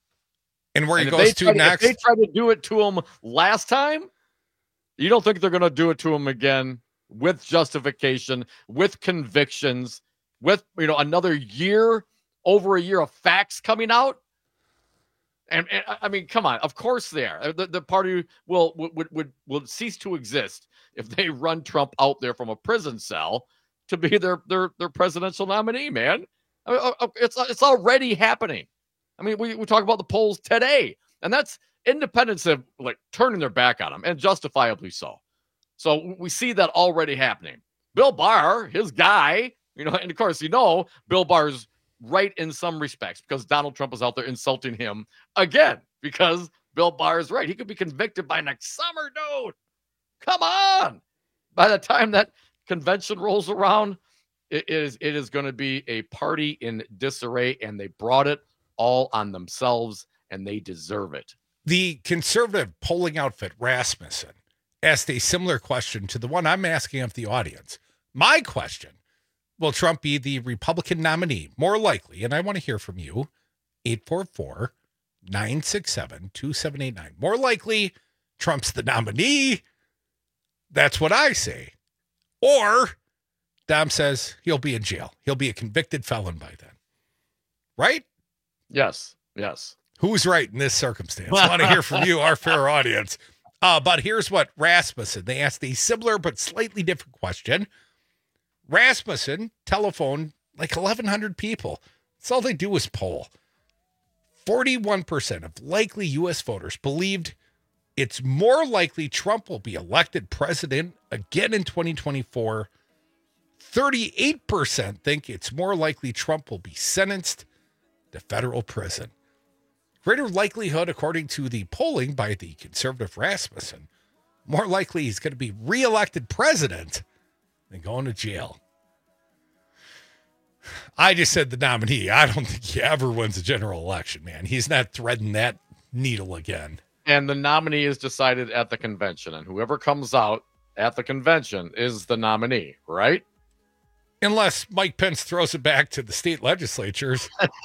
And where and he goes to, to next. If they tried to do it to him last time, you don't think they're going to do it to him again with justification, with convictions, with you know another year, over a year of facts coming out? And, and I mean, come on. Of course, they are. The, the party will would would will cease to exist if they run Trump out there from a prison cell to be their their their presidential nominee. Man, I mean, it's it's already happening. I mean, we we talk about the polls today, and that's independents have like turning their back on him, and justifiably so. So we see that already happening. Bill Barr, his guy, you know, and of course, you know, Bill Barr's right in some respects because Donald Trump is out there insulting him again because Bill Barr is right. He could be convicted by next summer, dude. Come on. By the time that convention rolls around, it is it is going to be a party in disarray, and they brought it all on themselves, and they deserve it. The conservative polling outfit Rasmussen asked a similar question to the one I'm asking of the audience. My question: will Trump be the Republican nominee? More likely, and I want to hear from you, eight four four, nine six seven, two seven eight nine. More likely, Trump's the nominee. That's what I say. Or Dom says he'll be in jail. He'll be a convicted felon by then. Right? Yes. Yes. Who's right in this circumstance? I want to hear from you, our fair audience. Uh, but here's what Rasmussen, they asked a similar but slightly different question. Rasmussen telephoned like eleven hundred people. That's all they do is poll. forty-one percent of likely U S voters believed it's more likely Trump will be elected president again in twenty twenty-four. thirty-eight percent think it's more likely Trump will be sentenced to federal prison. Greater likelihood, according to the polling by the conservative Rasmussen, more likely he's going to be reelected president than going to jail. I just said the nominee. I don't think he ever wins a general election, man. He's not threading that needle again. And the nominee is decided at the convention, and whoever comes out at the convention is the nominee, right? Unless Mike Pence throws it back to the state legislatures.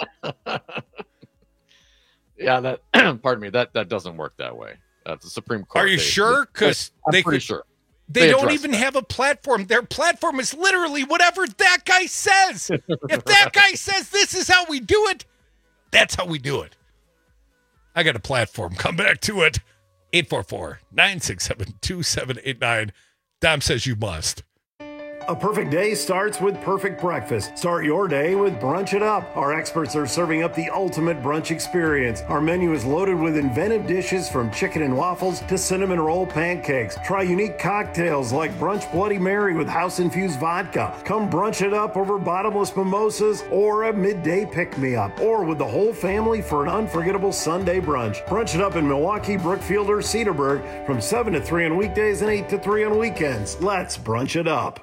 Yeah, that. Pardon me. That that doesn't work that way. Uh, the Supreme Court. Are you they, sure? Because they pretty could, sure they, they don't even that. have a platform. Their platform is literally whatever that guy says. If that guy says this is how we do it, that's how we do it. I got a platform. Come back to it. eight four four, nine six seven, two seven eight nine. Dom says you must. A perfect day starts with perfect breakfast. Start your day with Brunch It Up. Our experts are serving up the ultimate brunch experience. Our menu is loaded with inventive dishes from chicken and waffles to cinnamon roll pancakes. Try unique cocktails like Brunch Bloody Mary with house-infused vodka. Come brunch it up over bottomless mimosas or a midday pick-me-up. Or with the whole family for an unforgettable Sunday brunch. Brunch It Up in Milwaukee, Brookfield, or Cedarburg from seven to three on weekdays and eight to three on weekends. Let's brunch it up.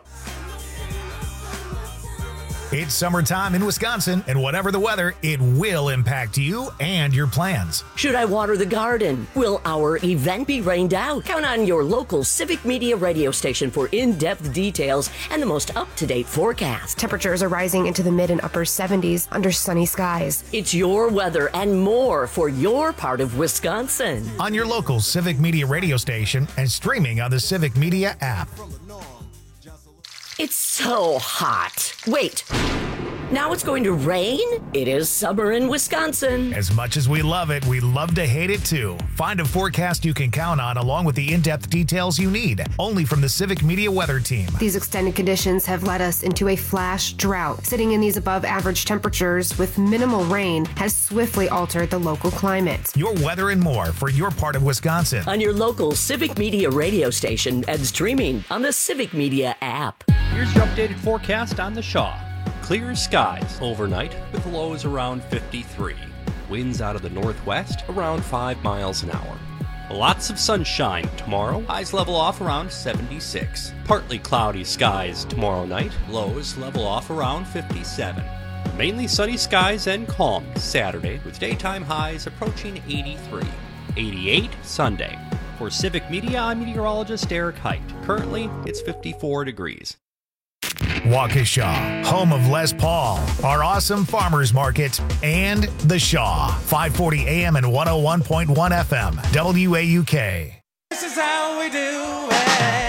It's summertime in Wisconsin, and whatever the weather, it will impact you and your plans. Should I water the garden? Will our event be rained out? Count on your local Civic Media radio station for in-depth details and the most up-to-date forecast. Temperatures are rising into the mid and upper seventies under sunny skies. It's your weather and more for your part of Wisconsin. On your local Civic Media radio station and streaming on the Civic Media app. It's so hot. Wait. Now it's going to rain? It is summer in Wisconsin. As much as we love it, we love to hate it too. Find a forecast you can count on along with the in-depth details you need. Only from the Civic Media Weather Team. These extended conditions have led us into a flash drought. Sitting in these above average temperatures with minimal rain has swiftly altered the local climate. Your weather and more for your part of Wisconsin. On your local Civic Media radio station and streaming on the Civic Media app. Here's your updated forecast on the Shaw. Clear skies overnight with lows around fifty-three. Winds out of the northwest around five miles an hour. Lots of sunshine tomorrow. Highs level off around seventy-six. Partly cloudy skies tomorrow night. Lows level off around fifty-seven. Mainly sunny skies and calm Saturday with daytime highs approaching eighty-three. eighty-eight Sunday. For Civic Media, I'm meteorologist Eric Height. Currently, it's fifty-four degrees. Waukesha, home of Les Paul, our awesome farmers market, and The Shaw, five forty A M and one oh one point one F M, W A U K. This is how we do it.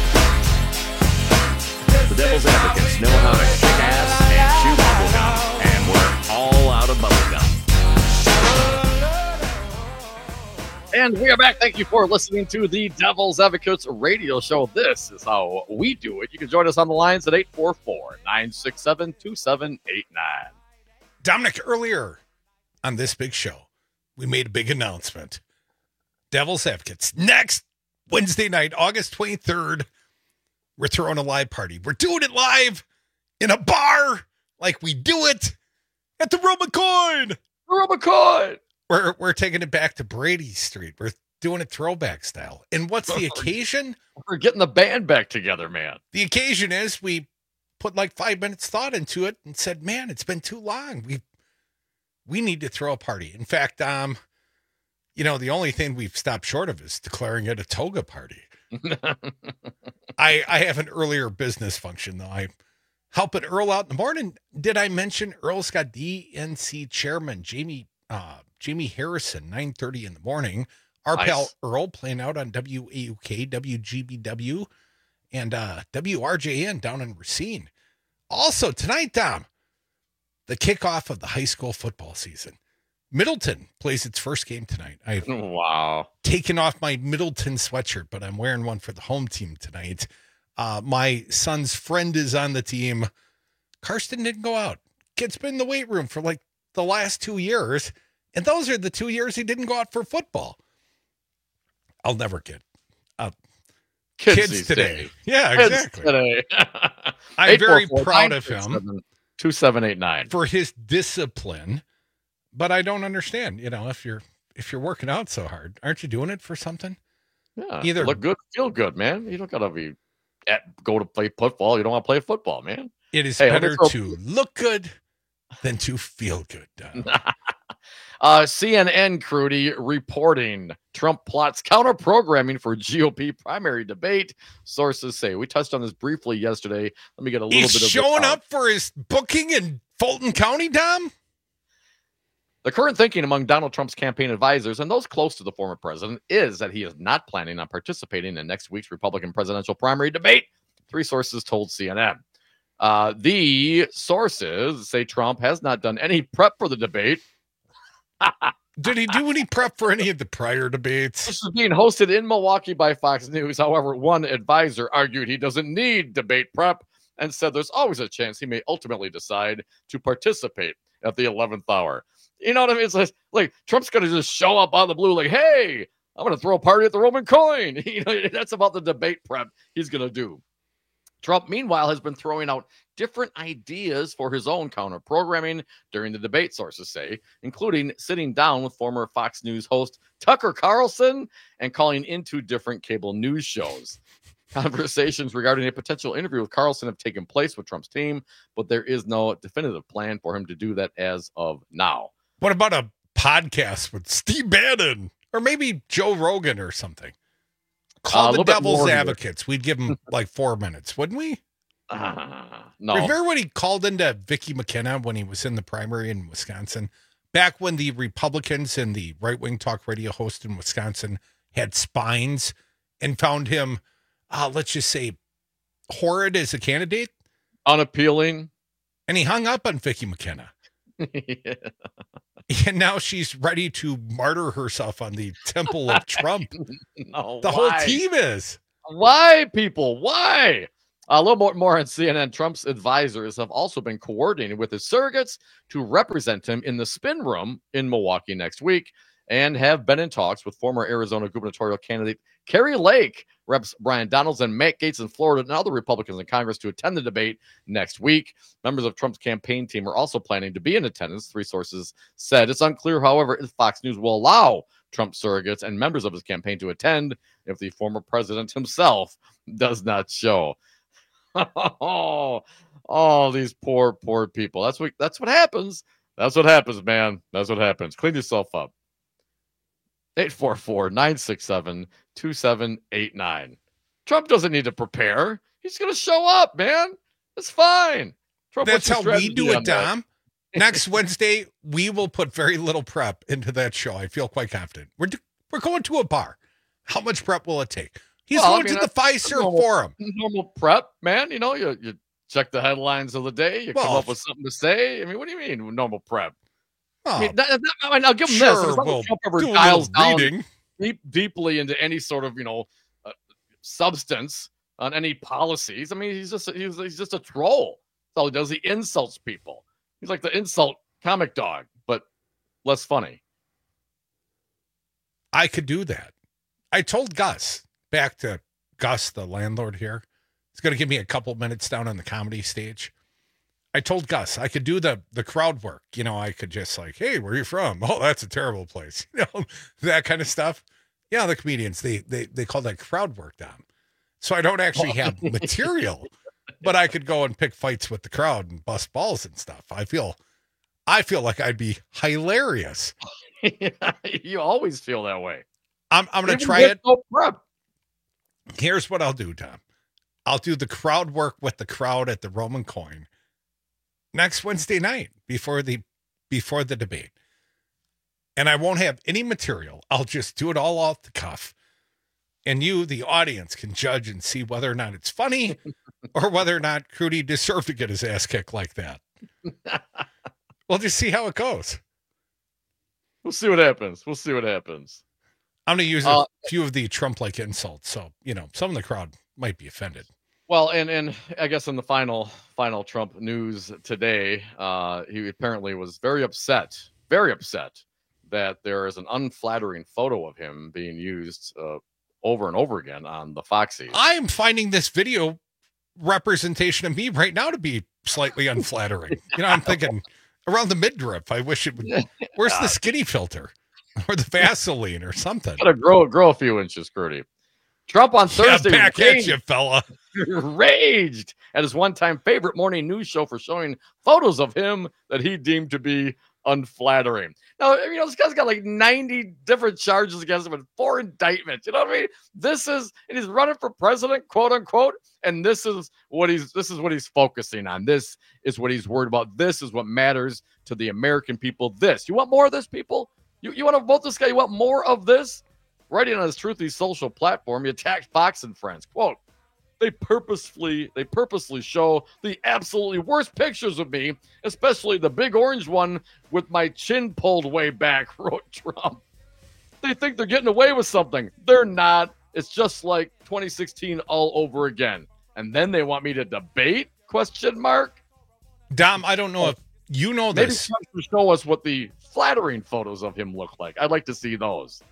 The Devil's Advocates know how to kick ass and chew bubblegum, and we're all out of bubblegum. And we are back. Thank you for listening to the Devil's Advocates radio show. This is how we do it. You can join us on the lines at eight four four, nine six seven, two seven eight nine. Dominic, earlier on this big show, we made a big announcement. Devil's Advocates, next Wednesday night, August twenty-third, we're throwing a live party. We're doing it live in a bar like we do it at the Rubicon. The Rubicon. We're, we're taking it back to Brady Street. We're doing it throwback style. And what's the occasion? We're getting the band back together, man. The occasion is we put like five minutes thought into it and said, man, it's been too long. We we need to throw a party. In fact, um, you know, the only thing we've stopped short of is declaring it a toga party. I I have an earlier business function, though. I helping Earl out in the morning. Did I mention Earl's got D N C chairman Jamie uh, Jamie Harrison, nine thirty in the morning. Our nice. pal Earl playing out on W A U K, W G B W, and uh, W R J N down in Racine. Also tonight, Dom, the kickoff of the high school football season. Middleton plays its first game tonight. I've wow. taken off my Middleton sweatshirt, but I'm wearing one for the home team tonight. Uh, my son's friend is on the team. Karsten didn't go out. Kid's been in the weight room for like the last two years. And those are the two years he didn't go out for football. I'll never get uh, kids, kids today. Day. Yeah, kids exactly. Today. I'm very proud of him. two seven eight nine For his discipline. But I don't understand, you know, if you're if you're working out so hard, aren't you doing it for something? Yeah, either look good, feel good, man. You don't gotta be at, go to play football. You don't want to play football, man. It is hey, better to look good than to feel good. uh, C N N, Crudy, reporting Trump plots counter-programming for G O P primary debate. Sources say. We touched on this briefly yesterday. Let me get a little He's bit of showing up for his booking in Fulton County, Dom? The current thinking among Donald Trump's campaign advisors and those close to the former president is that he is not planning on participating in next week's Republican presidential primary debate, three sources told C N N. Uh, the sources say Trump has not done any prep for the debate. Did he do any prep for any of the prior debates? This is being hosted in Milwaukee by Fox News. However, one advisor argued he doesn't need debate prep and said there's always a chance he may ultimately decide to participate at the eleventh hour. You know what I mean? It's like, like Trump's going to just show up out of the blue like, hey, I'm going to throw a party at the Roman coin. You know, that's about the debate prep he's going to do. Trump, meanwhile, has been throwing out different ideas for his own counter-programming during the debate, sources say, including sitting down with former Fox News host Tucker Carlson and calling into different cable news shows. Conversations regarding a potential interview with Carlson have taken place with Trump's team, but there is no definitive plan for him to do that as of now. What about a podcast with Steve Bannon or maybe Joe Rogan or something? Call uh, the Devil's Advocates. We'd give him like four minutes, wouldn't we? Uh, no. Remember when he called into Vicky McKenna when he was in the primary in Wisconsin? Back when the Republicans and the right-wing talk radio host in Wisconsin had spines and found him, uh, let's just say, horrid as a candidate? Unappealing. And he hung up on Vicky McKenna. Yeah. And now she's ready to martyr herself on the temple of Trump. No, the why? whole team is. Why, people? Why? A little more, more on C N N. Trump's advisors have also been coordinating with his surrogates to represent him in the spin room in Milwaukee next week, and have been in talks with former Arizona gubernatorial candidate Carrie Lake, Reps Brian Donalds, and Matt Gaetz in Florida, and other Republicans in Congress to attend the debate next week. Members of Trump's campaign team are also planning to be in attendance, three sources said. It's unclear, however, if Fox News will allow Trump surrogates and members of his campaign to attend if the former president himself does not show. Oh, oh, these poor, poor people. That's what that's what happens. That's what happens, man. That's what happens. Clean yourself up. eight four four, nine six seven, two seven eight nine. Trump doesn't need to prepare. He's going to show up, man. It's fine. Trump, That's how we do it, that? Dom. Next Wednesday, we will put very little prep into that show. I feel quite confident. We're do- we're going to a bar. How much prep will it take? He's Well, I going mean, to the that's Pfizer normal- Forum. Normal prep, man. You know, you, you check the headlines of the day. You come Well, up with something to say. I mean, what do you mean normal prep? Oh, I mean, that, that, I mean, I'll give him sure, this. It's not we'll like Trump ever do a dials little down reading. deep, deeply into any sort of, you know, uh, substance on any policies. I mean, he's just he's, he's just a troll. That's all he does. He insults people. He's like the insult comic dog, but less funny. I could do that. I told Gus, back to Gus, the landlord here, he's going to give me a couple minutes down on the comedy stage. I told Gus I could do the the crowd work. You know, I could just like, hey, where are you from? Oh, that's a terrible place. You know, that kind of stuff. Yeah, the comedians, they they they call that crowd work, Dom. So I don't actually have material, but I could go and pick fights with the crowd and bust balls and stuff. I feel I feel like I'd be hilarious. You always feel that way. I'm I'm going to Even try with it. no prep. Here's what I'll do, Tom. I'll do the crowd work with the crowd at the Roman Coin next Wednesday night before the before the debate. And I won't have any material. I'll just do it all off the cuff. And you, the audience, can judge and see whether or not it's funny or whether or not Crudy deserved to get his ass kicked like that. We'll just see how it goes. We'll see what happens. We'll see what happens. I'm going to use Uh, a few of the Trump-like insults. So, you know, some of the crowd might be offended. Well, and and I guess in the final final Trump news today, uh, he apparently was very upset, very upset that there is an unflattering photo of him being used uh, over and over again on the Foxies. I'm finding this video representation of me right now to be slightly unflattering. You know, I'm thinking around the midriff. I wish it would. Where's the skinny filter or the Vaseline or something? Gotta grow grow a few inches, Crudy. Trump on Thursday Yeah, back raged, at you, fella. raged at his one-time favorite morning news show for showing photos of him that he deemed to be unflattering. Now, you know, this guy's got like ninety different charges against him and four indictments. You know what I mean? This is, and he's running for president, quote unquote. And this is what he's, this is what he's focusing on. This is what he's worried about. This is what matters to the American people. This, you want more of this, people? You, you want to vote this guy? You want more of this? Writing on his Truthy social platform, he attacked Fox and Friends. Quote, They purposefully, they purposely show the absolutely worst pictures of me, especially the big orange one with my chin pulled way back, wrote Trump. They think they're getting away with something. They're not. It's just like twenty sixteen all over again. And then they want me to debate? Question mark. Dom, I don't know if you know Maybe this. Trump should show us what the flattering photos of him look like. I'd like to see those.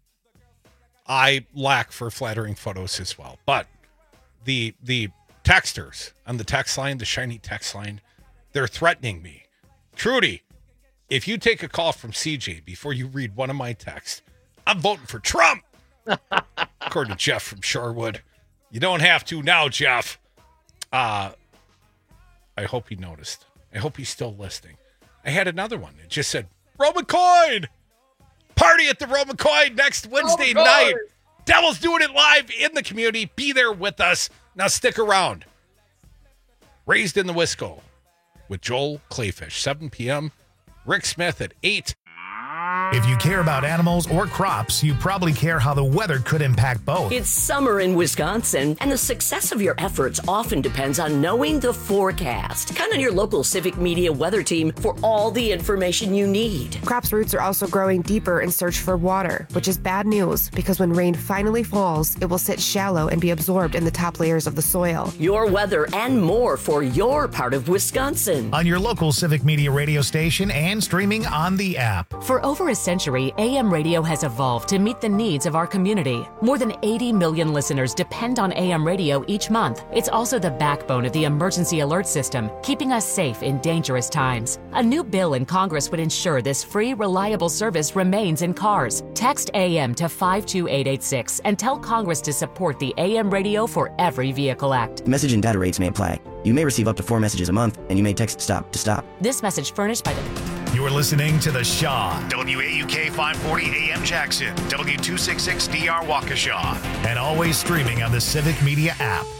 I lack for flattering photos as well, but the the texters on the text line, the shiny text line, they're threatening me. Trudy, if you take a call from C J before you read one of my texts, I'm voting for Trump. According to Jeff from Shorewood. You don't have to now, Jeff. Uh, I hope he noticed. I hope he's still listening. I had another one. It just said, Roman Coin! Party at the Roman Coin next Wednesday Roman night. Coin! Devil's doing it live in the community. Be there with us. Now stick around. Raised in the Wisco with Joel Clayfish, seven p.m. Rick Smith at eight. If you care about animals or crops, you probably care how the weather could impact both. It's summer in Wisconsin, and the success of your efforts often depends on knowing the forecast. Count on your local Civic Media weather team for all the information you need. Crops' roots are also growing deeper in search for water, which is bad news because when rain finally falls, it will sit shallow and be absorbed in the top layers of the soil. Your weather and more for your part of Wisconsin. On your local Civic Media radio station and streaming on the app. For over a century, A M radio has evolved to meet the needs of our community. More than eighty million listeners depend on A M radio each month. It's also the backbone of the emergency alert system, keeping us safe in dangerous times. A new bill in Congress would ensure this free, reliable service remains in cars. Text A M to five two eight eight six and tell Congress to support the A M Radio for Every Vehicle Act. Message and data rates may apply. You may receive up to four messages a month, and you may text STOP to stop. This message furnished by the... You're listening to The Shaw, W A U K five forty A M Jackson, W two sixty-six D R Waukesha, and always streaming on the Civic Media app.